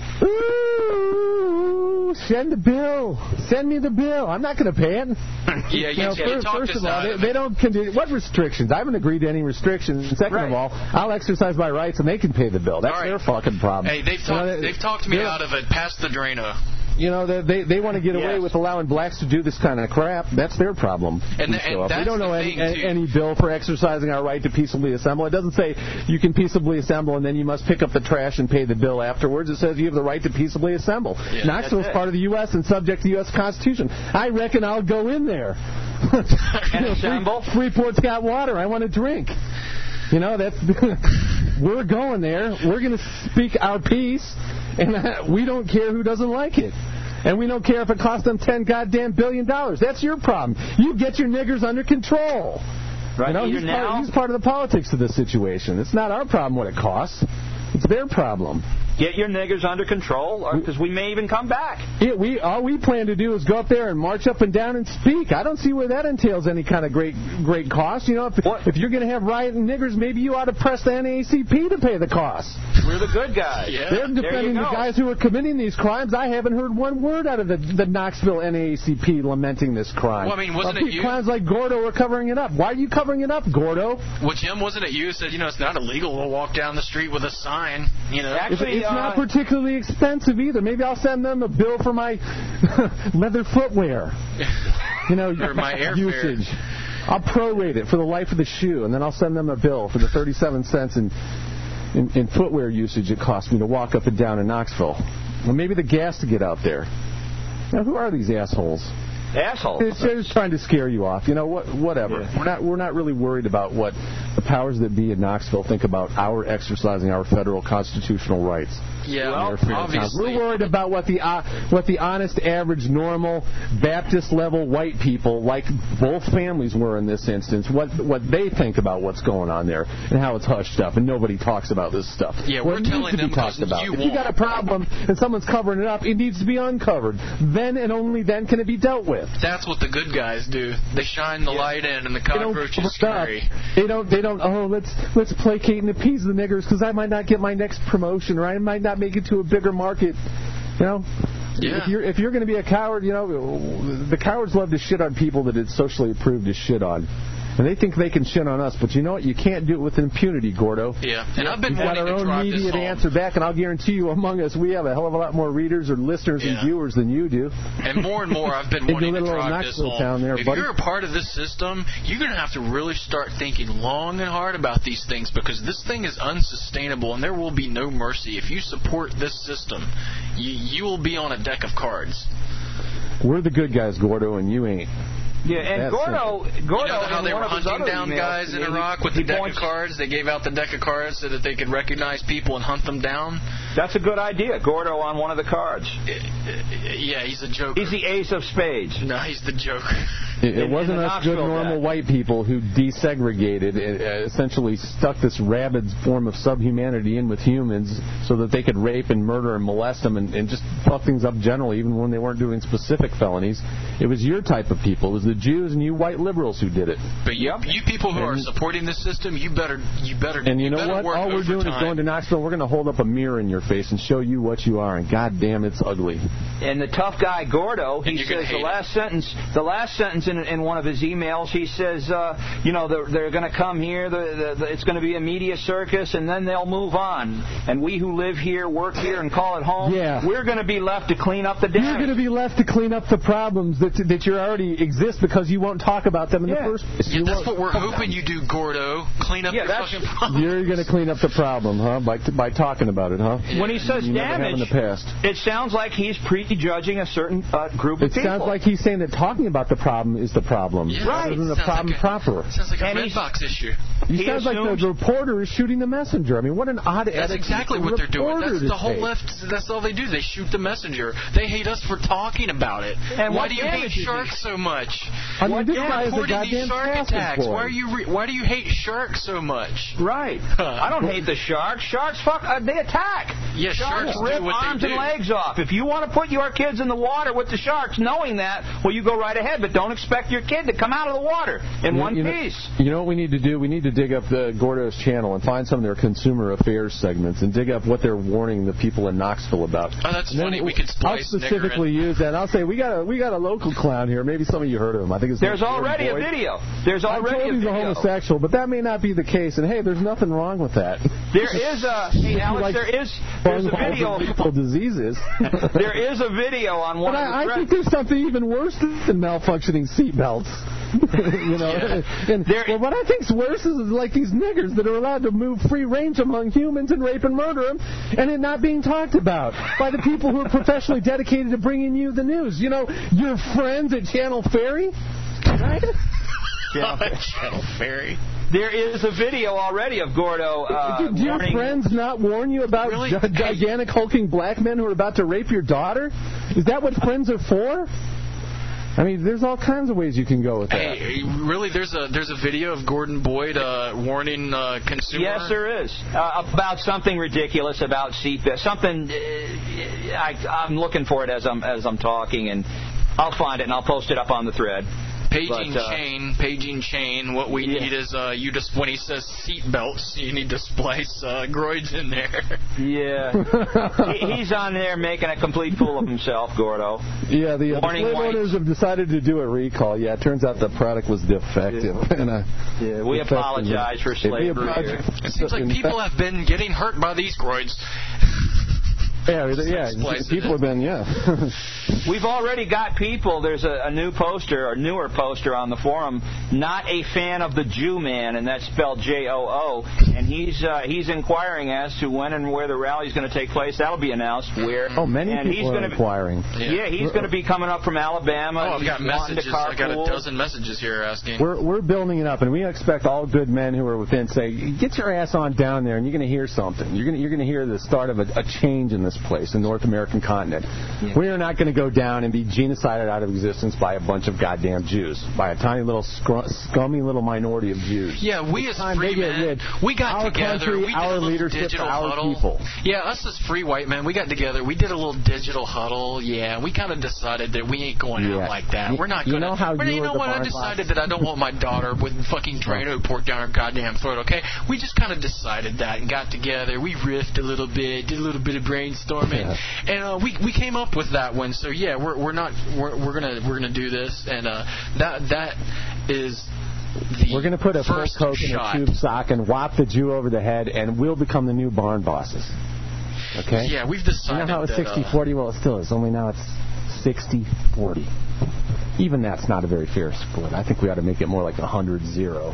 Ooh, send the bill. Send me the bill. I'm not going to pay it. Yeah, you, you know, yeah, first, you talked first us of all, out they, of they it. don't continue. What restrictions? I haven't agreed to any restrictions. And second Right. of all, I'll exercise my rights and they can pay the bill. That's All right. their fucking problem. Hey, they've You talked. know, they, they've talked me they're- out of it. Past the Drano. You know, they they, they want to get Yes. away with allowing blacks to do this kind of crap. That's their problem. And We th- show and up. that's we don't know the any, thing, any too. any bill for exercising our right to peaceably assemble. It doesn't say you can peaceably assemble and then you must pick up the trash and pay the bill afterwards. It says you have the right to peaceably assemble. Yeah, Knoxville's that's it. part of the U S and subject to the U S Constitution. I reckon I'll go in there. And assemble? Free, Freeport's got water. I want to drink. You know, that's we're going there. We're going to speak our piece, and we don't care who doesn't like it. And we don't care if it costs them ten goddamn billion dollars. That's your problem. You get your niggers under control. Right You know, here he's now. part, he's part of the politics of this situation. It's not our problem what it costs. It's their problem. Get your niggers under control, because we may even come back. Yeah, we all we plan to do is go up there and march up and down and speak. I don't see where that entails any kind of great great cost. You know, if, What? if you're going to have rioting niggers, maybe you ought to press the N double A C P to pay the cost. We're the good guys. Yeah. They're There you defending the go. guys who are committing these crimes. I haven't heard one word out of the, the Knoxville N double A C P lamenting this crime. Well, I mean, wasn't Uh, it you? Crimes like Gordo are covering it up. Why are you covering it up, Gordo? Well, Jim, wasn't it you who said, you know, it's not illegal to walk down the street with a sign, you know? It's, Actually, it's uh, not particularly expensive either. Maybe I'll send them a bill for my leather footwear. You know, Or my airfare. usage. I'll prorate it for the life of the shoe, and then I'll send them a bill for the thirty-seven cents in, in, in footwear usage it cost me to walk up and down in Knoxville. Or maybe the gas to get out there. Now, who are these assholes? assholes. It's just trying to scare you off. You know, what? Whatever. Yeah. We're not. We're not really worried about what the powers that be in Knoxville think about our exercising our federal constitutional rights. Yeah, well, obviously. We're worried about what the uh, what the honest, average, normal, Baptist-level white people, like both families were in this instance, what what they think about what's going on there and how it's hushed up, and nobody talks about this stuff. Yeah, well, we're it needs telling to be them talked about. you If won't. you got a problem and someone's covering it up, it needs to be uncovered. Then and only then can it be dealt with. That's what the good guys do. They shine the Yeah. light in, and the They don't cockroaches cover it up. scurry. They don't. They don't. Oh, let's let's placate and appease the niggers because I might not get my next promotion, or I might not make it to a bigger market. You know. Yeah. If you're if you're going to be a coward, you know, the cowards love to shit on people that it's socially approved to shit on. And they think they can shit on us, but you know what? You can't do it with impunity, Gordo. Yeah, and I've been We've got wanting our to own drive this immediate home. answer back, and I'll guarantee you among us we have a hell of a lot more readers or listeners Yeah. and viewers than you do. And more and more, I've been In wanting your to little drive this Knoxville home. town there, if buddy. you're a part of this system, you're going to have to really start thinking long and hard about these things, because this thing is unsustainable, and there will be no mercy. If you support this system, you, you will be on a deck of cards. We're the good guys, Gordo, and you ain't. Yeah, and That's Gordo, Gordo, You know how in they one were of his hunting other down emails guys to in me, Iraq he- with the he deck points- of cards? They gave out the deck of cards so that they could recognize people and hunt them down? That's a good idea. Gordo on one of the cards. Yeah, he's a joker. He's the ace of spades. No, he's the joker. It, it In- wasn't in the us good, Knoxville normal guy. white people who desegregated, and, uh, essentially stuck this rabid form of subhumanity in with humans so that they could rape and murder and molest them and, and just fuck things up generally, even when they weren't doing specific felonies. It was your type of people. It was the Jews and you white liberals who did it. But you, Yep. you people who are And- supporting this system, you better, you better, And you know better what? work All we're doing is overtime. going to Knoxville. We're going to hold up a mirror in your face and show you what you are. And goddamn, it's ugly. And the tough guy Gordo, he And you're gonna says the hate last sentence. The last sentence in, in one of his emails, he says, uh, you know, they're, they're going to come here. The, the, the, it's going to be a media circus, and then they'll move on. And we who live here, work here, and call it home, Yeah. we're going to be left to clean up the damage. You're going to be left to clean up the problems that that you already exist because you won't talk about them in Yeah. the first place. Yeah, You that's won't- what we're hoping you do, Gordo. Clean up Yeah, your that's- fucking problem. You're going to clean up the problem, huh? By by talking about it, huh? When he says You never have damage, in the past. it sounds like he's prejudging a certain uh, group of It people. sounds like he's saying that talking about the problem is the problem, Yeah. rather than the Sounds problem like a- proper. Sounds like a And he's- Redbox issue. You he sounds like the, assumes- the reporter is shooting the messenger. I mean, what an odd That's attitude exactly for what a they're doing. reporter That's to the whole take. left. That's all they do. They shoot the messenger. They hate us for talking about it. And Why what do you hate damage is he- sharks so much? I mean, What this damage guy is a Reporting these goddamn shark sausage attacks. boy. Why are you? Re- why do you hate sharks so much? Right. I don't hate the sharks. Sharks, fuck, uh, they attack. Yeah, sharks do rip what they arms do. and legs off. If you want to put your kids in the water with the sharks, knowing that, well, you go right ahead, but don't expect your kid to come out of the water in You- one you know, piece. You know what we need to do? We need to dig up the Gordo's channel and find some of their consumer affairs segments and dig up what they're warning the people in Knoxville about. Oh, that's And then funny. We could I'll splice Nigger specifically in. use that. I'll say we got a we got a local clown here. Maybe some of you heard of him. I think it's There's already a video. There's I'm already told a he's a video. homosexual, but that may not be the case. And hey, there's nothing wrong with that. There is a, hey, Alex, Like there is, there's a fungal video. and lethal diseases. There is a video on one But of the I, I threads. think there's something even worse than malfunctioning seatbelts. you know, Yeah. and There- well, what I think's worse is like these niggers that are allowed to move free range among humans and rape and murder them, and it not being talked about by the people who are professionally dedicated to bringing you the news. You know, your friends at Channel Ferry, right? Channel Ferry. There is a video already of Gordo uh, Do your warning. friends not warn you about Really? gi- gigantic hulking black men who are about to rape your daughter? Is that what friends are for? I mean, there's all kinds of ways you can go with that. Hey, really? There's a there's a video of Gordon Boyd uh, warning uh, consumer. Yes, there is. Uh, about something ridiculous about seatbelt. Something. Uh, I, I'm looking for it as I'm as I'm talking, and I'll find it and I'll post it up on the thread. Paging But, uh, chain, paging chain. What we Yeah. need is uh, you just when he says seat belts, you need to splice uh, groids in there. Yeah, he, he's on there making a complete fool of himself, Gordo. Yeah, the, uh, the Warning slave whites. owners have decided to do a recall. Yeah, it turns out the product was defective. And, uh, Yeah, we defective. apologize for If we slavery. apologize- It seems like in people fact- have been getting hurt by these groids. Yeah, yeah, Splice it people in. have been, yeah. we've already got people. There's a, a new poster, or newer poster on the forum, not a fan of the Jew man, and that's spelled J O O. And he's uh, he's inquiring as to when and where the rally is going to take place. That'll be announced where. Oh, many and people he's are gonna inquiring. Be, yeah. yeah, he's going to be coming up from Alabama. Oh, I've got He's wanting messages. to I got a carpool. dozen messages here asking. We're we're building it up, and we expect all good men who are within say, get your ass on down there, and you're going to hear something. You're going to you're going to hear the start of a, a change in this place, the North American continent. Yeah. We are not going to go down and be genocided out of existence by a bunch of goddamn Jews, by a tiny little scr- scummy little minority of Jews. Yeah, we it's as free men, we got our together. Country, we did our a little leadership, digital our huddle. people. Yeah, us as free white men, we got together. We did a little digital huddle. Yeah, we kind of decided that we ain't going yeah. out like that. We're not going to. You know how you, you know what? I decided that I don't want my daughter with fucking Drano poured down her goddamn throat. Okay, we just kind of decided that and got together. We riffed a little bit, did a little bit of brainstorming, yeah. and uh, we we came up with that one. So yeah, we're we're not we're we're gonna we're gonna do this, and uh, that that is. The We're going to put a full coke in a tube sock and whop the Jew over the head, and we'll become the new barn bosses. Okay? Yeah, we've decided. You know how it's sixty forty? Uh, well, it still is. Only now it's sixty forty. Even that's not a very fair split. I think we ought to make it more like one hundred zero.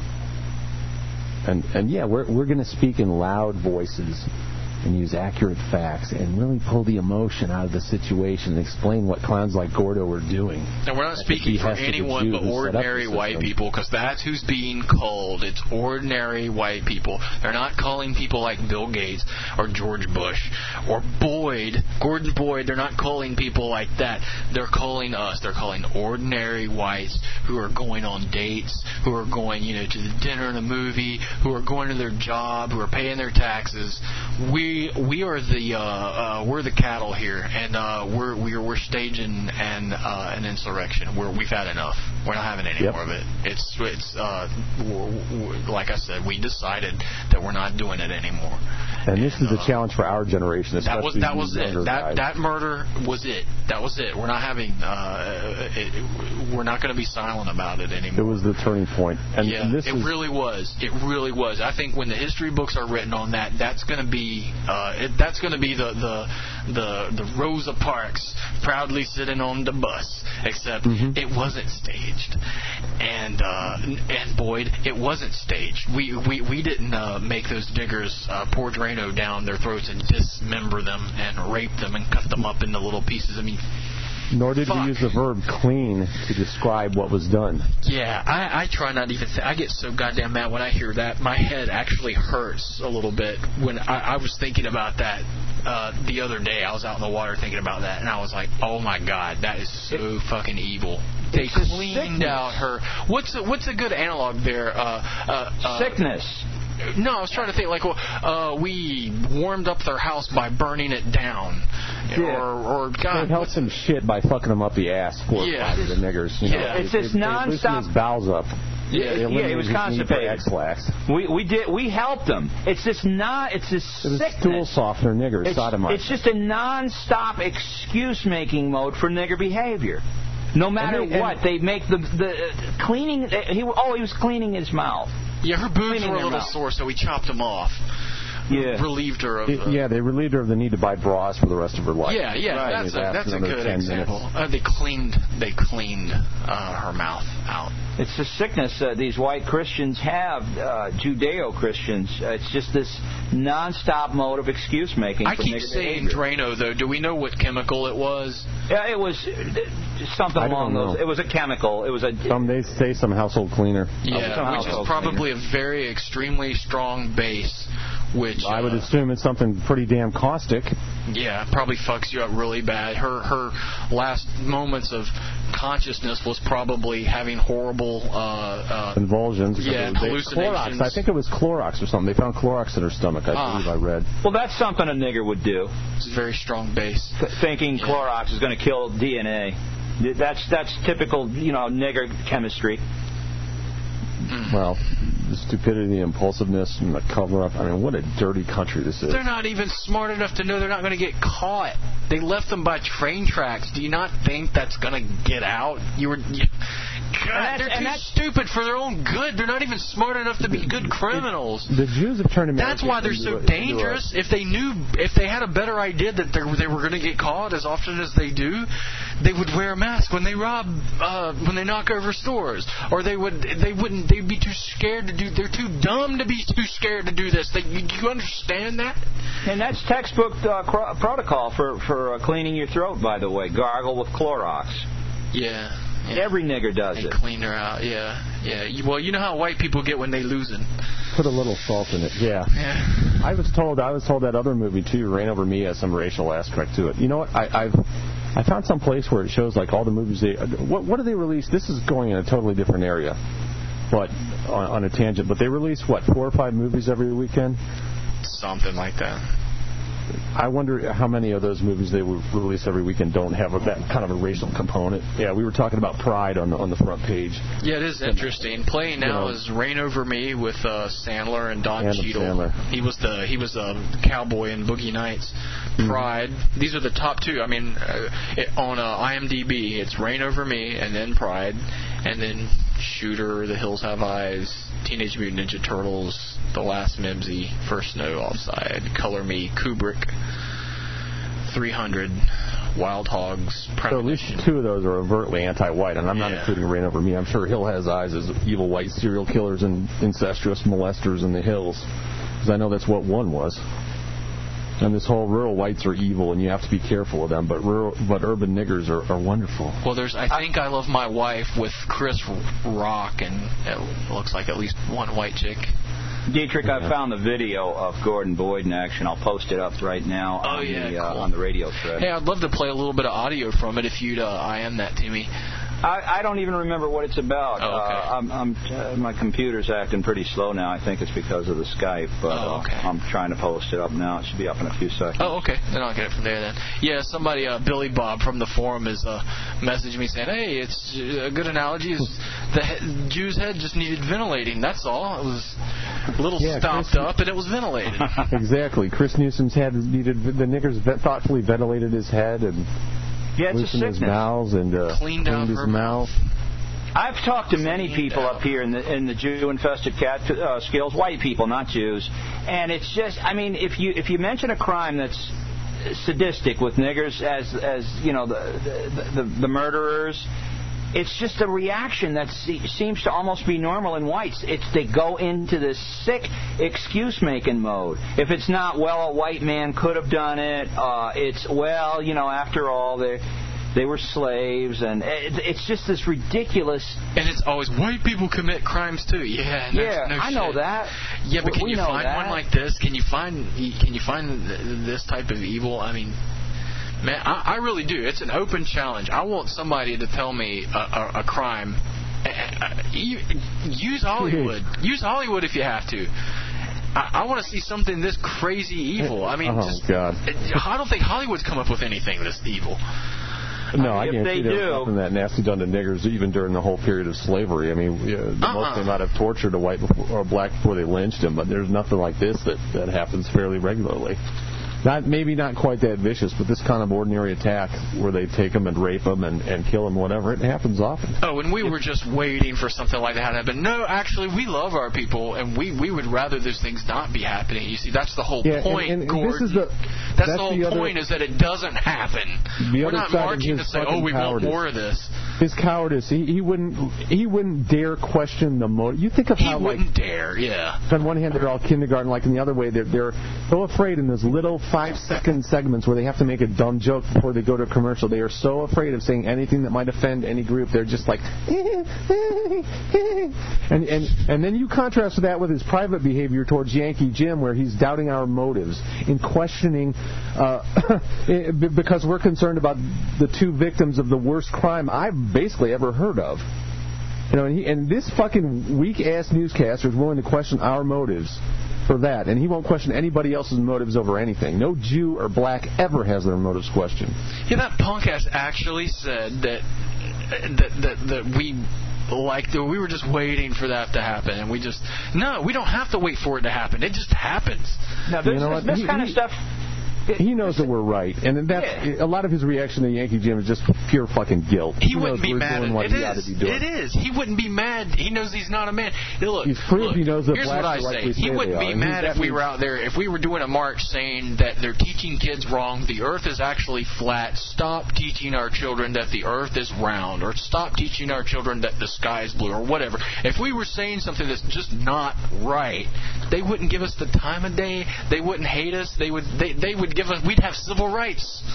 And and yeah, we're we're going to speak in loud voices and use accurate facts and really pull the emotion out of the situation and explain what clowns like Gordo are doing. And we're not speaking for anyone but ordinary white people, because that's who's being called. It's ordinary white people. They're not calling people like Bill Gates or George Bush or Boyd, Gordon Boyd. They're not calling people like that. They're calling us. They're calling ordinary whites who are going on dates, who are going, you know, to the dinner and a movie, who are going to their job, who are paying their taxes. We We are the uh, uh, we're the cattle here, and uh, we're we're we're staging an uh, an insurrection. We're we've had enough. We're not having any yep. more of it. It's it's uh, we're, we're, like I said, we decided that we're not doing it anymore. And this and, is uh, a challenge for our generation. That was that was it. That guys. that murder was it. That was it. We're not having. Uh, it, we're not going to be silent about it anymore. It was the turning point. And, yeah, and this it is, really was. It really was. I think when the history books are written on that, that's going to be. Uh, it, that's going to be the, the the the Rosa Parks proudly sitting on the bus, except mm-hmm. it wasn't staged, and uh, and Boyd, it wasn't staged. We we we didn't uh, make those diggers uh, pour Drano down their throats and dismember them and rape them and cut them up into little pieces. I mean. Nor did Fuck. we use the verb clean to describe what was done. Yeah, I, I try not even to. I get so goddamn mad when I hear that. My head actually hurts a little bit when I, I was thinking about that uh, the other day. I was out in the water thinking about that, and I was like, oh my god, that is so it, fucking evil. They cleaned out her. What's a, what's a good analog there? Uh, uh, uh, Sickness. No, I was trying to think, like, well, uh, we warmed up their house by burning it down. Yeah. Or, or God. They helped some shit by fucking them up the ass for yeah. the niggers. You yeah, know, it's they, this they, non-stop... They his bowels up. Yeah, yeah, it was constipated. We we did we helped them. It's this non it's this it was sickness. Stool softener nigger, it's, sodomite. It's just a non-stop excuse-making mode for nigger behavior. No matter they, what, they make the the uh, cleaning. Uh, he oh he was cleaning his mouth. Yeah, her boobs Cleaning were a little mouth. sore, so we chopped them off. Yeah, relieved her of. It, uh, yeah, they relieved her of the need to buy bras for the rest of her life. Yeah, yeah, right. that's a, that's a good example. Uh, they cleaned they cleaned uh, her mouth out. It's the sickness uh, these white Christians have, uh, Judeo-Christians. Uh, it's just this non-stop mode of excuse-making. I for keep saying behavior. Drano, though. Do we know what chemical it was? Yeah, it was uh, something along those. It was a chemical. It was a. Some they say some household cleaner. Yeah, which is probably cleaner. a very extremely strong base. Which I would uh, assume it's something pretty damn caustic. Yeah, probably fucks you up really bad. Her her last moments of consciousness was probably having horrible uh, uh, convulsions. Yeah, they, hallucinations. Clorox. I think it was Clorox or something. They found Clorox in her stomach. I ah. believe I read. Well, that's something a nigger would do. It's a very strong base. Th- thinking yeah. Clorox is going to kill D N A. That's that's typical, you know, nigger chemistry. Mm. Well, the stupidity, the impulsiveness, and the cover-up. I mean, what a dirty country this is. They're not even smart enough to know they're not going to get caught. They left them by train tracks. Do you not think that's going to get out? You were, you, God, they're too stupid for their own good. They're not even smart enough to be good criminals. The Jews have turned America. That's why they're so dangerous. If they knew, if they had a better idea that they were going to get caught as often as they do, they would wear a mask when they rob, uh, when they knock over stores, or they would, they wouldn't, they'd be too scared to do. They're too dumb to be too scared to do this. They, you, you understand that? And that's textbook uh, cr- protocol for for uh, cleaning your throat. By the way, gargle with Clorox. Yeah. Yeah. Every nigger does and it. Clean her out, yeah, yeah. Well, you know how white people get when they losing. Put a little salt in it, yeah. Yeah. I was told, I was told that other movie too, Reign Over Me, has some racial aspect to it. You know what? I, I've, I found some place where it shows like all the movies they. What, what do they release? This is going in a totally different area, but on, on a tangent. But they release what, four or five movies every weekend? Something like that. I wonder how many of those movies they release every weekend don't have a, that kind of a racial component. Yeah, we were talking about Pride on the on the front page. Yeah, it is interesting. Playing now you know, is Reign Over Me with uh, Sandler and Don Adam Cheadle. Sandler. He was the he was a cowboy in Boogie Nights. Pride. Mm-hmm. These are the top two. I mean, uh, it, on uh, IMDb, it's Reign Over Me and then Pride, and then Shooter, The Hills Have Eyes, Teenage Mutant Ninja Turtles, The Last Mimsy, First Snow Offside, Color Me, Kubrick, three hundred, Wild Hogs, Premonition. So at least two of those are overtly anti-white, and I'm not yeah. including Reign Over Me. I'm sure Hill Has Eyes as evil white serial killers and incestuous molesters in the hills, because I know that's what one was. And this whole rural whites are evil, and you have to be careful of them. But rural, but urban niggers are, are wonderful. Well, there's I think I, I Love My Wife with Chris Rock, and it looks like at least one white chick. Dietrich, yeah. I found the video of Gordon Boyd in action. I'll post it up right now oh, on, yeah, the, uh, cool. on the radio thread. Hey, I'd love to play a little bit of audio from it if you'd uh, I M that to me. I, I don't even remember what it's about. Oh, okay. uh, I'm, I'm, uh, my computer's acting pretty slow now. I think it's because of the Skype. But oh, okay. uh, I'm trying to post it up now. It should be up in a few seconds. Oh, okay. Then I'll get it from there then. Yeah, somebody, uh, Billy Bob from the forum, is uh, messaging me saying, hey, it's a good analogy is the he- Jew's head just needed ventilating. That's all. It was a little yeah, stopped Chris, up and it was ventilated. Exactly. Chris Newsom's head needed, the niggers thoughtfully ventilated his head and yeah, it's loosened a his sickness. mouth and uh, cleaned, cleaned his mouth. I've talked to many people out. up here in the in the Jew-infested cat uh, skills, white people, not Jews, and it's just, I mean, if you if you mention a crime that's sadistic with niggers as as you know the the, the, the murderers, it's just a reaction that se- seems to almost be normal in whites. It's they go into this sick excuse-making mode. If it's not, well, a white man could have done it. Uh, it's well, you know, after all, they. They were slaves, and it's just this ridiculous. And it's always white people commit crimes too. Yeah, no, yeah, no I shit. know that. Yeah, but we, can we you find that. one like this? Can you find can you find this type of evil? I mean, man, I, I really do. It's an open challenge. I want somebody to tell me a, a, a crime. Use Hollywood. Use Hollywood if you have to. I, I want to see something this crazy evil. I mean, oh just, God. I don't think Hollywood's come up with anything this evil. No, I, I mean, guarantee they there do. was nothing that nasty done to niggers even during the whole period of slavery. I mean, yeah, the uh-uh. most they might have tortured a white before, or a black before they lynched him, but there's nothing like this that, that happens fairly regularly. Not maybe not quite that vicious, but this kind of ordinary attack where they take them and rape them and, and kill them, whatever, it happens often. Oh, and we were just waiting for something like that to happen. No, actually, we love our people, and we, we would rather those things not be happening. You see, that's the whole yeah, point, and, and Gordon. This is the, that's, that's the whole the other, point is that it doesn't happen. The we're other not side marching of to his say, oh, we cowardice. want more of this. His cowardice. He, he wouldn't he wouldn't dare question the motive. You think of he how like wouldn't dare, yeah. on one hand they're all kindergarten, like in the other way they're they're so afraid in those little five second segments where they have to make a dumb joke before they go to a commercial. They are so afraid of saying anything that might offend any group. They're just like and and and then you contrast that with his private behavior towards Yankee Jim, where he's doubting our motives in questioning uh, because we're concerned about the two victims of the worst crime I've basically ever heard of. You know, and, he, and this fucking weak-ass newscaster is willing to question our motives for that, and he won't question anybody else's motives over anything. No Jew or black ever has their motives questioned. Yeah, that punk ass actually said that that that, that we like that we were just waiting for that to happen, and we just no, we don't have to wait for it to happen. It just happens. Now this, you know this, this he, kind he, of stuff. he knows that we're right, and that's yeah. a lot of his reaction to Yankee Jim is just pure fucking guilt. He, he wouldn't be mad. At, it is. It is. He wouldn't be mad. He knows he's not a man. Look, he's proved he knows that here's what I say. He wouldn't be mad if we were out there, if we were doing a march saying that they're teaching kids wrong, the earth is actually flat, stop teaching our children that the earth is round, or stop teaching our children that the sky is blue, or whatever. If we were saying something that's just not right, they wouldn't give us the time of day. They wouldn't hate us. They would. They, they would give us. We'd have civil rights.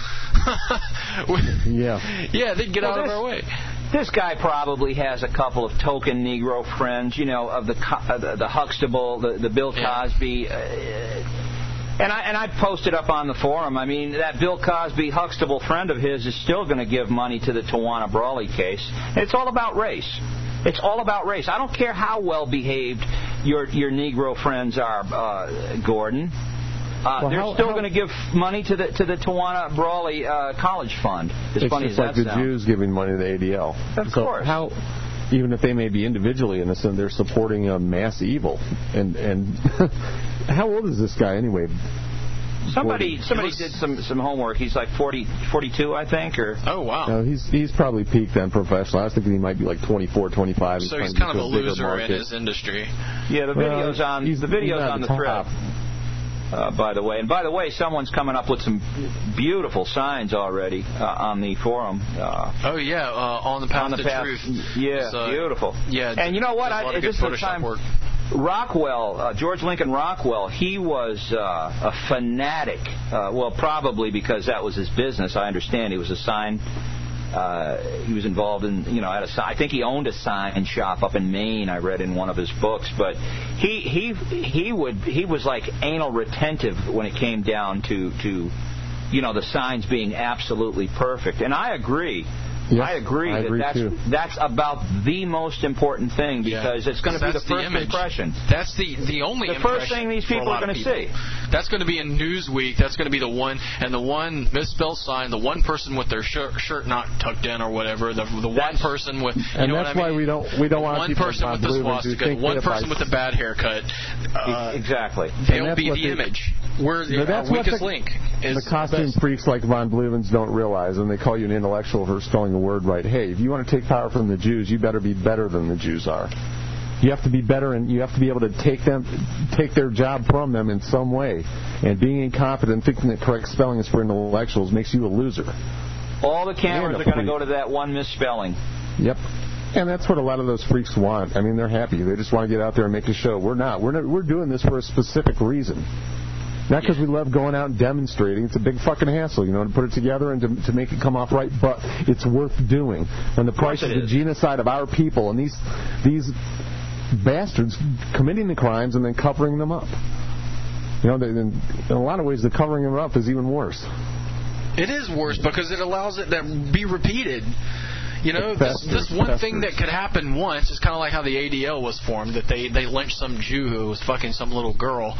yeah. Yeah, they'd get well, out this, of our way. This guy probably has a couple of token Negro friends, you know, of the uh, the, the Huxtable, the, the Bill Cosby. Yeah. Uh, And I and I posted up on the forum. I mean, that Bill Cosby Huxtable friend of his is still going to give money to the Tawana Brawley case. And it's all about race. It's all about race. I don't care how well behaved your your Negro friends are, uh, Gordon. Uh, well, they're how, still going to give money to the to the Tawana Brawley uh, College Fund. As it's funny just as like that the sounds. Jews giving money to the A D L. Of so course. How, even if they may be individually innocent, they're supporting a mass evil. And and how old is this guy anyway? Somebody forty. somebody did some, some homework. He's like forty, forty-two, I think. Or oh wow. No, he's he's probably peaked then professional. I was thinking he might be like twenty-four, twenty-five. So he's, he's kind of a loser in his industry. Yeah, the videos well, on he's, the videos he's on the top. thread. Uh, by the way, and by the way, someone's coming up with some beautiful signs already uh, on the forum. Uh, oh yeah, uh, on the path on the to path, truth. Yeah, so, beautiful. Yeah, and you know what? I, this is the time. Work. Rockwell, uh, George Lincoln Rockwell, he was uh, a fanatic. Uh, well, probably because that was his business. I understand he was a sign. Uh, he was involved in, you know, at a, I think he owned a sign shop up in Maine. I read in one of his books, but he he he would he was like anal retentive when it came down to to, you know, the signs being absolutely perfect. And I agree. Yes, I agree I that agree that's too. that's about the most important thing because yeah. it's going to be the first the impression. That's the the only the first thing these people are going to see. That's going to be in Newsweek. That's going to be the one and the one misspelled sign. The one person with their shirt, shirt not tucked in or whatever. The the one person with you and know that's what I mean? why we don't we don't want one person with the swastika. One person with the bad haircut. Uh, exactly. They'll be the image. We're the that's weakest the, link. Is the costume the freaks like Von Bluvens don't realize, and they call you an intellectual for spelling a word right. Hey, if you want to take power from the Jews, you better be better than the Jews are. You have to be better, and you have to be able to take them, take their job from them in some way. And being incompetent, thinking that correct spelling is for intellectuals, makes you a loser. All the cameras are going to go to that one misspelling. Yep. And that's what a lot of those freaks want. I mean, they're happy. They just want to get out there and make a show. We're not. We're not, we're doing this for a specific reason. Not because yeah. we love going out and demonstrating. It's a big fucking hassle, you know, to put it together and to, to make it come off right. But it's worth doing. And the price is the genocide of our people and these these bastards committing the crimes and then covering them up. You know, they, in, in a lot of ways, the covering them up is even worse. It is worse because it allows it to be repeated. You know, this, this one thing that could happen once is kind of like how the A D L was formed, that they, they lynched some Jew who was fucking some little girl,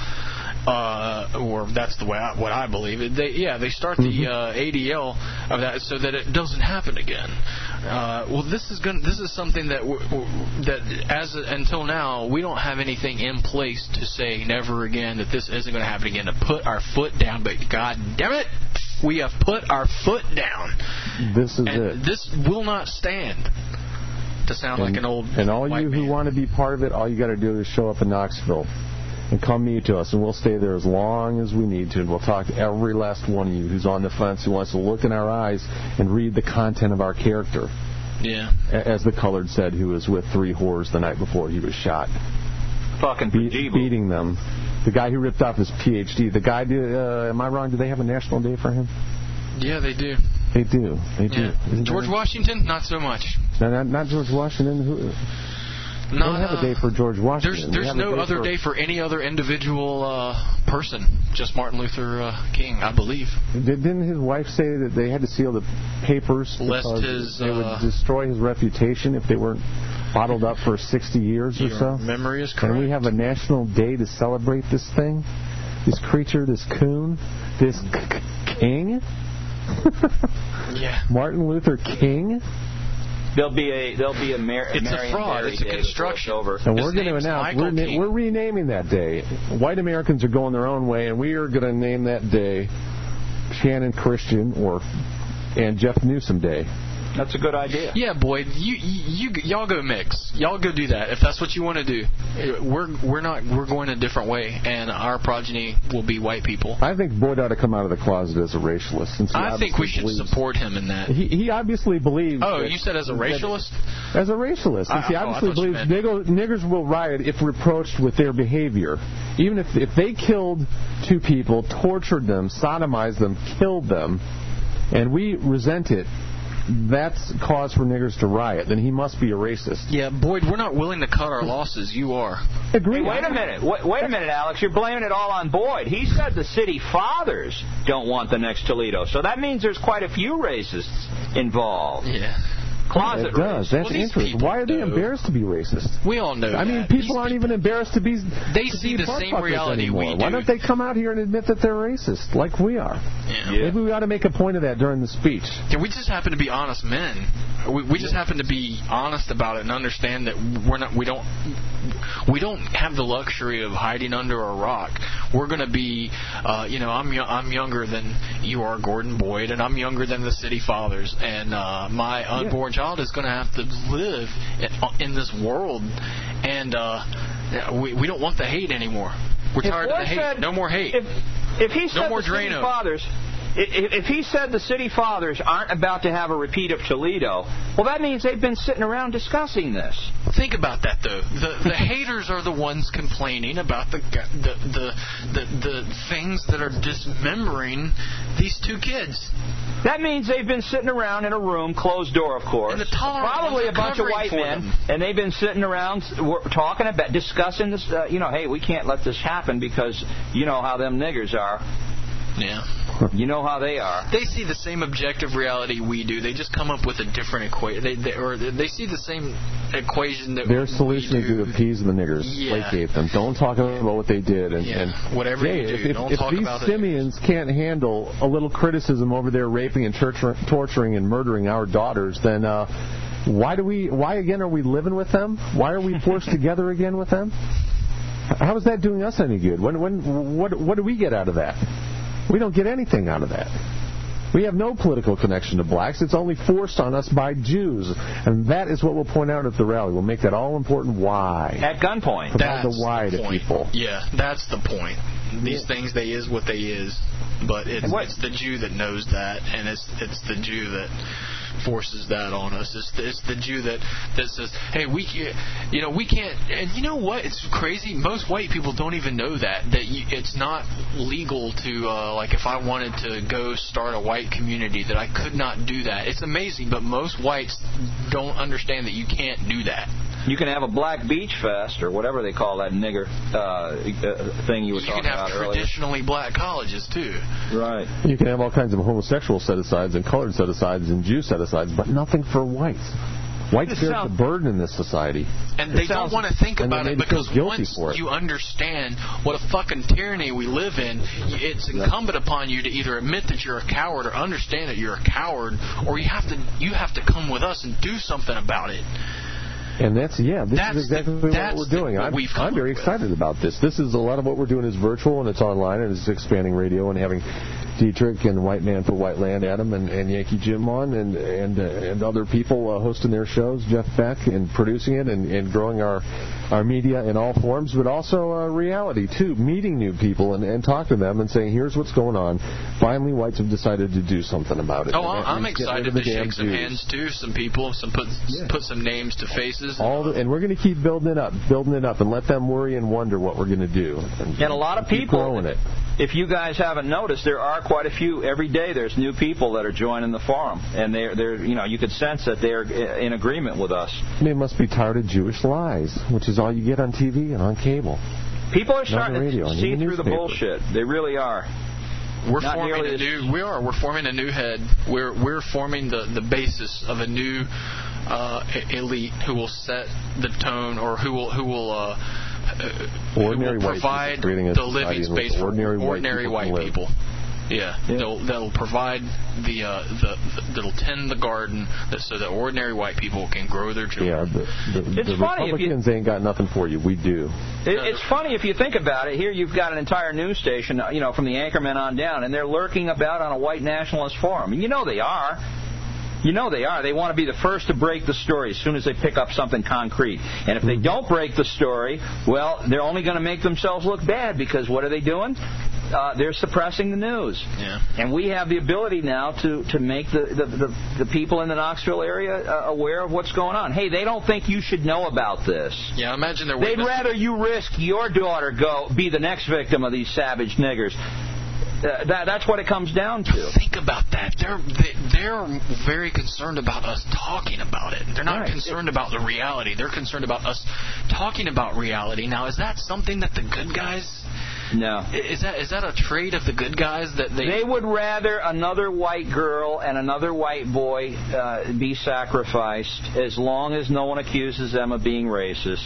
uh, or that's the way I, what I believe. They, yeah, they start the mm-hmm. uh, A D L of that so that it doesn't happen again. Uh, well, this is going this is something that w- w- that as a, until now we don't have anything in place to say never again that this isn't going to happen again, to put our foot down. But God damn it, we have put our foot down. This is and it. This will not stand. To sound and, like an old and all white you man. who want to be part of it, all you got to do is show up in Knoxville and come meet to us, and we'll stay there as long as we need to, and we'll talk to every last one of you who's on the fence, who wants to look in our eyes and read the content of our character. Yeah. As the colored said, who was with three whores the night before he was shot. Fucking Be- beating them. The guy who ripped off his P H D. The guy, did, uh, am I wrong? Do they have a national day for him? Yeah, they do. They do. They do. Yeah. George Washington, not so much. No, not, not George Washington. Who? Not, don't have a day for George Washington. There's, there's no day other for... day for any other individual uh, person. Just Martin Luther uh, King, I believe. Didn't his wife say that they had to seal the papers lest because his, they would uh, destroy his reputation if they weren't bottled up for sixty years or so? Memory is correct. And we have a national day to celebrate this thing, this creature, this coon, this k- king. Yeah. Martin Luther King. There'll be a there'll be a Mar- It's Marion a fraud. Barry It's a day construction. Over. And we're going to announce we're, na- we're renaming that day. White Americans are going their own way, and we are going to name that day Shannon Christian or and Jeff Newsom Day. That's a good idea. Yeah, Boyd, you, you, you, y'all go mix. Y'all go do that if that's what you want to do. We're we're not we're going a different way, and our progeny will be white people. I think Boyd ought to come out of the closet as a racialist. Since I think we should believes, support him in that. He, he obviously believes. Oh, that, you said as a racialist? As a racialist, since he I, obviously oh, believes nigger, niggers will riot if reproached with their behavior, even if if they killed two people, tortured them, sodomized them, killed them, and we resent it. That's cause for niggers to riot, then he must be a racist. Yeah, Boyd, we're not willing to cut our losses. You are. Agree. Wait a minute. Wait, wait a minute, Alex. You're blaming it all on Boyd. He said the city fathers don't want the next Toledo. So that means there's quite a few racists involved. Yeah. Closet it does. That's well, interesting. Why are they know. embarrassed to be racist? We all know I that. mean, people these aren't people, even embarrassed to be They to see be the same reality anymore. we do. Why don't they come out here and admit that they're racist, like we are? Yeah. Yeah. Maybe we ought to make a point of that during the speech. Yeah, we just happen to be honest men. We, we just happen to be honest about it and understand that we're not. We don't. We don't have the luxury of hiding under a rock. We're going to be, uh, you know, I'm I'm younger than you are, Gordon Boyd, and I'm younger than the city fathers, and uh, my unborn yeah. child is going to have to live in, in this world, and uh, we we don't want the hate anymore. We're if tired of the hate. Said, no more hate. If, if he said no more the city Drano. fathers. If, if he said the city fathers aren't about to have a repeat of Toledo, well, that means they've been sitting around discussing this. Think about that, though. The the haters are the ones complaining about the the the the, the things that are dismembering these two kids. That means they've been sitting around in a room, closed door, of course. And the tolerant probably a bunch of white men, them. and they've been sitting around talking about, discussing this. Uh, you know, hey, we can't let this happen because you know how them niggers are. Yeah. You know how they are. They see the same objective reality we do. They just come up with a different equation. They, they, or they see the same equation that Their we solution do. is to appease the niggers, yeah. placate them. Don't talk about what they did. And, yeah. and whatever hey, you do, if, don't if talk these about simians it. can't handle a little criticism over their raping and tortur- torturing and murdering our daughters, then uh, why do we? Why again are we living with them? Why are we forced together again with them? How is that doing us any good? When, when, what, what do we get out of that? We don't get anything out of that. We have no political connection to blacks. It's only forced on us by Jews. And that is what we'll point out at the rally. We'll make that all important why. At gunpoint. Provide That's the why the to point. people. Yeah, that's the point. These yeah. things, they is what they is. But it's, what, it's the Jew that knows that, and it's it's the Jew that forces that on us. It's the, it's the Jew that, that says, hey, we you know we can't. And you know what? It's crazy. Most white people don't even know that that you, it's not legal to uh, like if I wanted to go start a white community that I could not do that. It's amazing, but most whites don't understand that you can't do that. You can have a black beach fest or whatever they call that nigger uh, thing you were you talking about earlier. You can have traditionally black colleges too. Right. You can have all kinds of homosexual set-asides and colored set-asides and Jew set-asides, but nothing for whites. Whites bear the burden in this society. And they don't want to think about it because once it. you understand what a fucking tyranny we live in, it's incumbent upon you to either admit that you're a coward or understand that you're a coward, or you have to you have to come with us and do something about it. And that's, yeah, this that's is exactly the, what we're doing. The, I'm, I'm very excited about this. This is a lot of what we're doing is virtual, and it's online, and it's expanding radio, and having Dietrich and White Man for White Land, Adam, and, and Yankee Jim on, and and uh, and other people uh, hosting their shows, Jeff Beck, and producing it, and, and growing our our media in all forms, but also uh, reality, too, meeting new people and, and talking to them and saying, here's what's going on. Finally, whites have decided to do something about it. Oh, I'm excited to shake some hands, too, some people, some put yeah. put some names to faces. All the, and we're going to keep building it up, building it up, and let them worry and wonder what we're going to do. And, and a lot of people, growing it. If you guys haven't noticed, there are quite a few. Every day there's new people that are joining the forum. And they're, they're you know, you could sense that they're in agreement with us. They must be tired of Jewish lies, which is all you get on T V and on cable. People are starting radio, to see through the bullshit. They really are. We're Not forming a new. We are. We're forming a new head. We're we're forming the, the basis of a new uh, elite who will set the tone, or who will who will uh, ordinary who will provide white the living space for ordinary, ordinary white, white people. people. Yeah, yeah. They'll they'll provide the uh, the, the they'll tend the garden that, so that ordinary white people can grow their children. Yeah, the, the, it's the funny Republicans if you, ain't got nothing for you. We do. It, it's funny if you think about it. Here you've got an entire news station, you know, from the anchorman on down, and they're lurking about on a white nationalist forum. And you know they are. You know they are. They want to be the first to break the story as soon as they pick up something concrete. And if they don't break the story, well, they're only going to make themselves look bad, because what are they doing? Uh, they're suppressing the news. Yeah. And we have the ability now to, to make the, the, the, the people in the Knoxville area uh, aware of what's going on. Hey, they don't think you should know about this. Yeah, imagine they're They'd rather you risk your daughter go be the next victim of these savage niggers. Uh, that, that's what it comes down to. Think about that. They're they, they're very concerned about us talking about it. They're not right. concerned about the reality. They're concerned about us talking about reality. Now, is that something that the good guys? No. Is that is that a trait of the good guys that they? They would rather another white girl and another white boy uh, be sacrificed, as long as no one accuses them of being racist.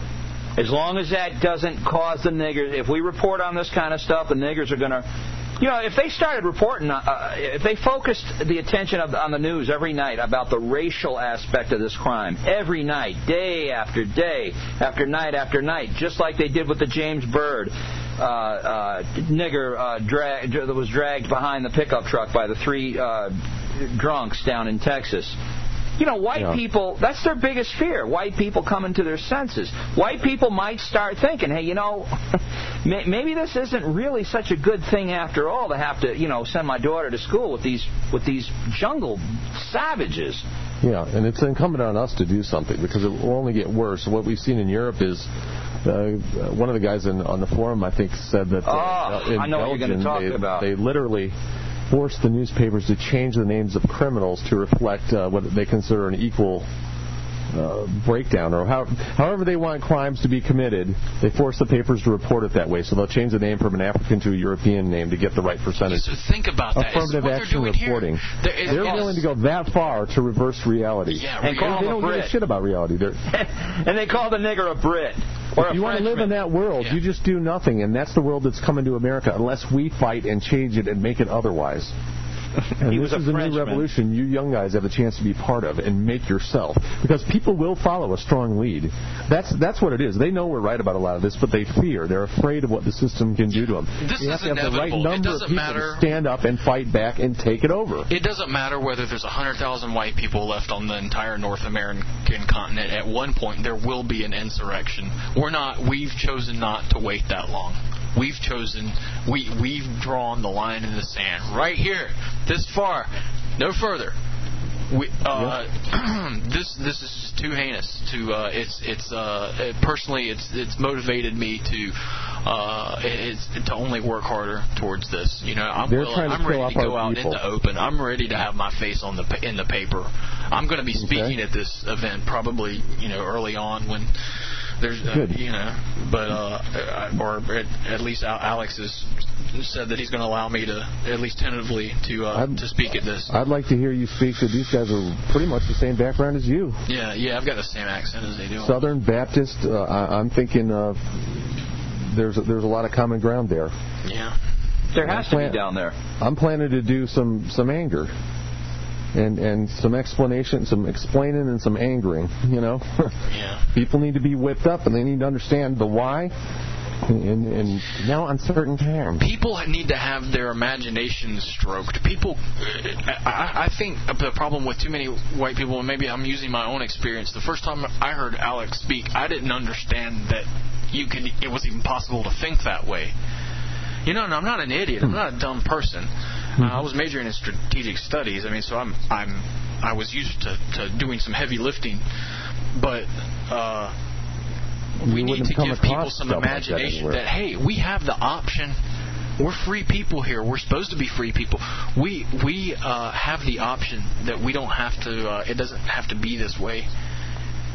As long as that doesn't cause the niggers. If we report on this kind of stuff, the niggers are going to. You know, if they started reporting, uh, if they focused the attention of, on the news every night about the racial aspect of this crime, every night, day after day, after night after night, just like they did with the James Byrd uh, uh, nigger uh, drag, that was dragged behind the pickup truck by the three uh, drunks down in Texas. You know, white yeah. people, that's their biggest fear, white people coming to their senses. White people might start thinking, hey, you know, maybe this isn't really such a good thing after all to have to, you know, send my daughter to school with these with these jungle savages. Yeah, and it's incumbent on us to do something, because it will only get worse. What we've seen in Europe is uh, one of the guys in, on the forum, I think, said that uh, oh, in I know Belgium, what you're going to talk they, about. they literally forced the newspapers to change the names of criminals to reflect uh, what they consider an equal uh, breakdown, or how, however they want crimes to be committed. They force the papers to report it that way, so they'll change the name from an African to a European name to get the right percentage. So think about that. Affirmative action reporting. There is, They're yes. willing to go that far to reverse reality. Yeah, and call they them don't a Brit. give a shit about reality. And they call the nigger a Brit. Or if you want to live in that world, yeah. you just do nothing, and that's the world that's coming to America, unless we fight and change it and make it otherwise. And he this was is a a Frenchman. new revolution you young guys have a chance to be part of and make yourself. Because people will follow a strong lead. That's that's what it is. They know we're right about a lot of this, but they fear. They're afraid of what the system can do to them. This you is have to have the right inevitable. number It of doesn't people matter. to stand up and fight back and take it over. It doesn't matter whether there's one hundred thousand white people left on the entire North American continent. At one point, there will be an insurrection. We're not. We've chosen not to wait that long. We've chosen, we, we've drawn the line in the sand. Right here, this far, no further. We, uh, yeah. this this is just too heinous. To uh, it's it's uh, it, personally it's it's motivated me to uh, it's to only work harder towards this. You know, I'm They're willing, trying to I'm ready kill to off go our out people. in the open. I'm ready to have my face on the in the paper. I'm going to be speaking Okay. at this event probably you know early on when. There's, uh, you know, but uh, or at, at least Alex has said that he's going to allow me to at least tentatively to uh, to speak at this. I'd like to hear you speak. So these guys are pretty much the same background as you. Yeah, yeah, I've got the same accent as they do. Southern Baptist. Uh, I, I'm thinking uh, there's a, there's a lot of common ground there. Yeah, there has to be down there. I'm planning to do some some anger. And and some explanation, some explaining, and some angering. You know, yeah. People need to be whipped up, and they need to understand the why. And, and now on certain terms. People need to have their imaginations stroked. People, I, I think the problem with too many white people, and maybe I'm using my own experience. The first time I heard Alex speak, I didn't understand that you could. It was even possible to think that way. You know, and I'm not an idiot. I'm not a dumb person. Uh, I was majoring in strategic studies. I mean, so I'm I'm I was used to, to doing some heavy lifting, but uh, we need to give people some imagination like that, that hey, we have the option. We're free people here. We're supposed to be free people. We we uh, have the option that we don't have to. Uh, it doesn't have to be this way.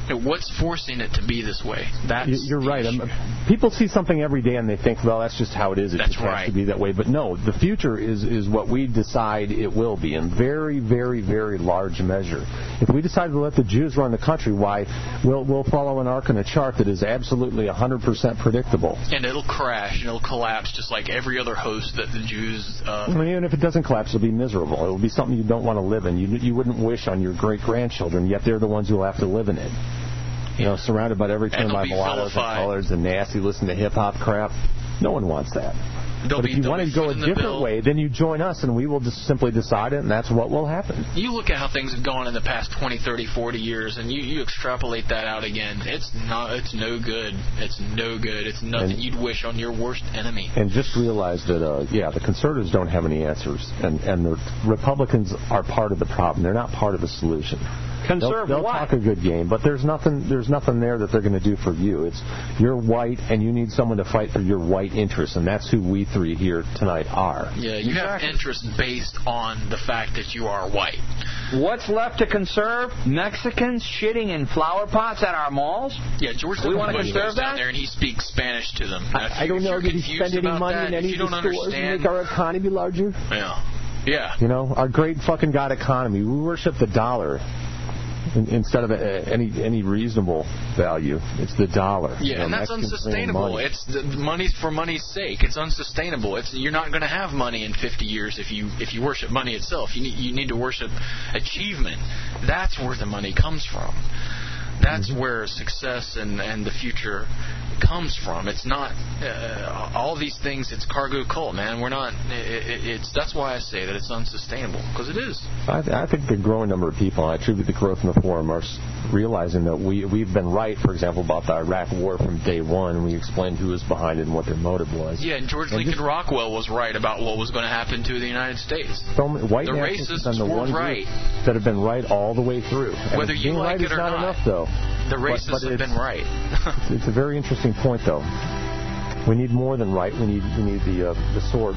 What's forcing it to be this way? That's You're right. Um, people see something every day and they think, well, that's just how it is. It that's just right. has to be that way. But no, the future is, is what we decide it will be in very, very, very large measure. If we decide to let the Jews run the country, why, we'll, we'll follow an arc and a chart that is absolutely one hundred percent predictable. And it'll crash and it'll collapse just like every other host that the Jews... Uh, I mean, even if it doesn't collapse, it'll be miserable. It'll be something you don't want to live in. You, you wouldn't wish on your great-grandchildren, yet they're the ones who will have to live in it. You know, surrounded by every turn by mulattoes and colors and nasty, listen to hip-hop crap. No one wants that. They'll but be, if you want to go a different bill. way, then you join us and we will just simply decide it, and that's what will happen. You look at how things have gone in the past twenty, thirty, forty years, and you, you extrapolate that out again. It's not. It's no good. It's no good. It's nothing and, you'd wish on your worst enemy. And just realize that, uh, yeah, the conservatives don't have any answers, and, and the Republicans are part of the problem. They're not part of the solution. Conserve they'll, they'll what? talk a good game, but there's nothing there's nothing there that they're going to do for you. It's you're white, and you need someone to fight for your white interests, and that's who we three here tonight are. Yeah, you exactly. have interests based on the fact that you are white. What's left to conserve? Mexicans shitting in flower pots at our malls? Yeah, George we want to Bush conserve goes down that? there and he speaks Spanish to them. Now, I, I don't know. Did he spend any money that, in any of the stores to make our economy larger? Yeah. Yeah. You know, our great fucking God economy. We worship the dollar. Instead of a, any any reasonable value, it's the dollar. Yeah, you know, and that's Mexicans unsustainable. It's the money's for money's sake. It's unsustainable. It's you're not going to have money in fifty years if you if you worship money itself. You need you need to worship achievement. That's where the money comes from. That's mm-hmm. where success and, and the future comes from. It's not uh, all these things. It's cargo cult, man. We're not. It, it's that's why I say that it's unsustainable, because it is. I, th- I think the growing number of people, and I attribute the growth in the forum, are realizing that we we've been right. For example, about the Iraq War from day one, and we explained who was behind it and what their motive was. Yeah, and George and Lincoln just, Rockwell was right about what was going to happen to the United States. So white the racists have been the were ones right that have been right all the way through. And Whether you like right it or not, not, enough, though. The racists but, but have been right. It's a very interesting point, though. We need more than right. We need we need the uh, the sword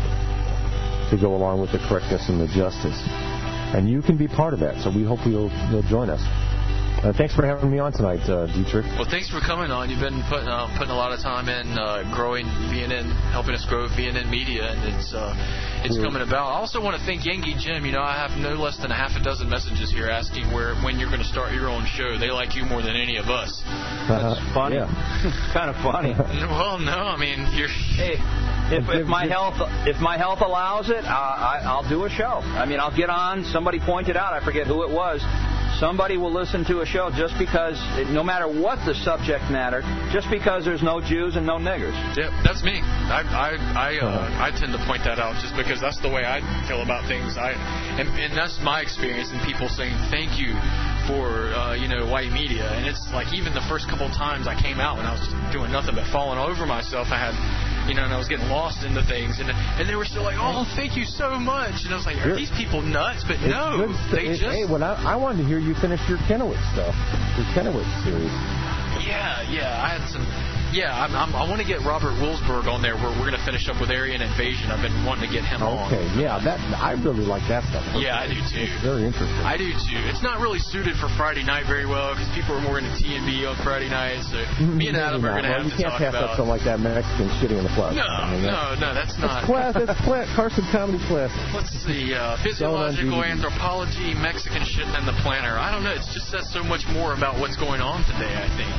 to go along with the correctness and the justice. And you can be part of that. So we hope you'll you'll join us. Uh, thanks for having me on tonight, uh, Dietrich. Well, thanks for coming on. You've been putting uh, putting a lot of time in uh, growing V N N, helping us grow V N N Media, and it's uh, it's yeah. coming about. I also want to thank Yankee Jim. You know, I have no less than a half a dozen messages here asking where when you're going to start your own show. They like you more than any of us. That's uh, funny. Yeah. kind of funny. Well, no, I mean you're. Hey, if, if my health if my health allows it, uh, I, I'll do a show. I mean, I'll get on. Somebody pointed out, I forget who it was. Somebody will listen to a show just because, no matter what the subject matter, just because there's no Jews and no niggers. Yeah, that's me. I I I, uh, I tend to point that out just because that's the way I feel about things. I and, and that's my experience. And people saying thank you for uh, you know white media, and it's like even the first couple of times I came out when I was just doing nothing but falling over myself. I had. You know, and I was getting lost into things, and and they were still like, "Oh, thank you so much." And I was like, "Are You're, these people nuts?" But no, they it, just. Hey, well, I, I wanted to hear you finish your Kennewick stuff, your Kennewick series. Yeah, yeah, I had some. Yeah, I'm, I'm, I want to get Robert Wilsberg on there. Where we're going to finish up with Aryan Invasion. I've been wanting to get him okay, on. Okay, yeah, that I really like that stuff. Yeah, I do too. It's very interesting. I do too. It's not really suited for Friday night very well because people are more into T and B on Friday nights. So me and Adam are going to well, have you to can't talk pass about. up something like that Mexican shitting in the flesh. No, I mean, no, no, that's not. It's class. It's class. Carson Comedy Classic. Let's see. Uh, physiological anthropology, Mexican shitting in the planner. I don't know. It just says so much more about what's going on today, I think.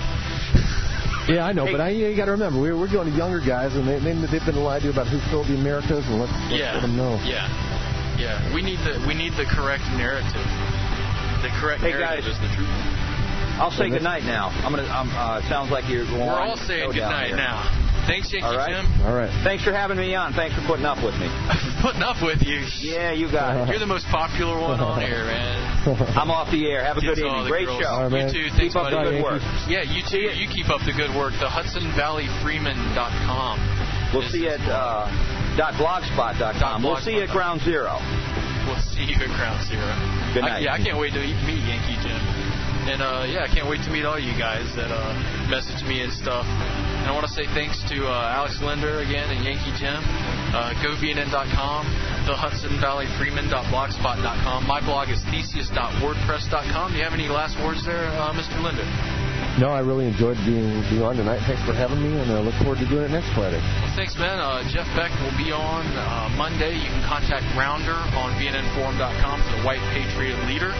Yeah, I know, hey. but I, you got to remember, we're, we're going to younger guys, and they, they, they've been lied to about who filled the Americas, and let's, let's yeah. let them know. Yeah, yeah. We need the we need the correct narrative. The correct hey, narrative guys. is the truth. I'll say good night now. I'm gonna. I'm, uh, sounds like you're going. We're all saying good night now. Thanks, Yankee all right. Jim. All right. Thanks for having me on. Thanks for putting up with me. Putting up with you? Yeah, you got it. You're the most popular one on air, man. I'm off the air. Have a good evening. Great girls. show. Right, you too. Thanks, keep up buddy. the good work. Yeah, you too. You keep up the good work. The Hudson Valley Freeman dot com. We'll see you at uh, dot blogspot dot com. We'll see you at Ground Zero. We'll see you at Ground Zero. Good night. I, yeah, I can't wait to meet Yankee Jim. And, uh, yeah, I can't wait to meet all you guys that uh, message me and stuff. And I want to say thanks to uh, Alex Linder again and Yankee Jim. Uh, go V N N dot com. the Hudson Valley Freeman dot blogspot dot com. My blog is theseus dot wordpress dot com. Do you have any last words there, uh, Mister Linder? No, I really enjoyed being, being on tonight. Thanks for having me, and I look forward to doing it next Friday. Well, thanks, man. Uh, Jeff Beck will be on uh, Monday. You can contact Rounder on V N N forum dot com for the White Patriot Leader.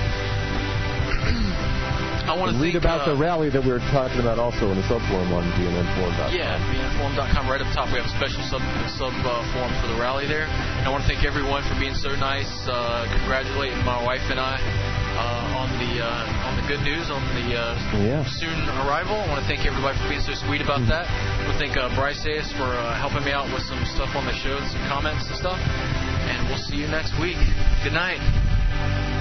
I want to read think, about uh, the rally that we were talking about also in the subforum on V N N forum dot com. Yeah, V N N forum dot com. Right up top, we have a special sub sub uh, forum for the rally there. And I want to thank everyone for being so nice, uh, congratulating my wife and I uh, on the uh, on the good news, on the uh, yeah. soon arrival. I want to thank everybody for being so sweet about that. I want to thank uh, Bryce Hayes for uh, helping me out with some stuff on the show, some comments and stuff. And we'll see you next week. Good night.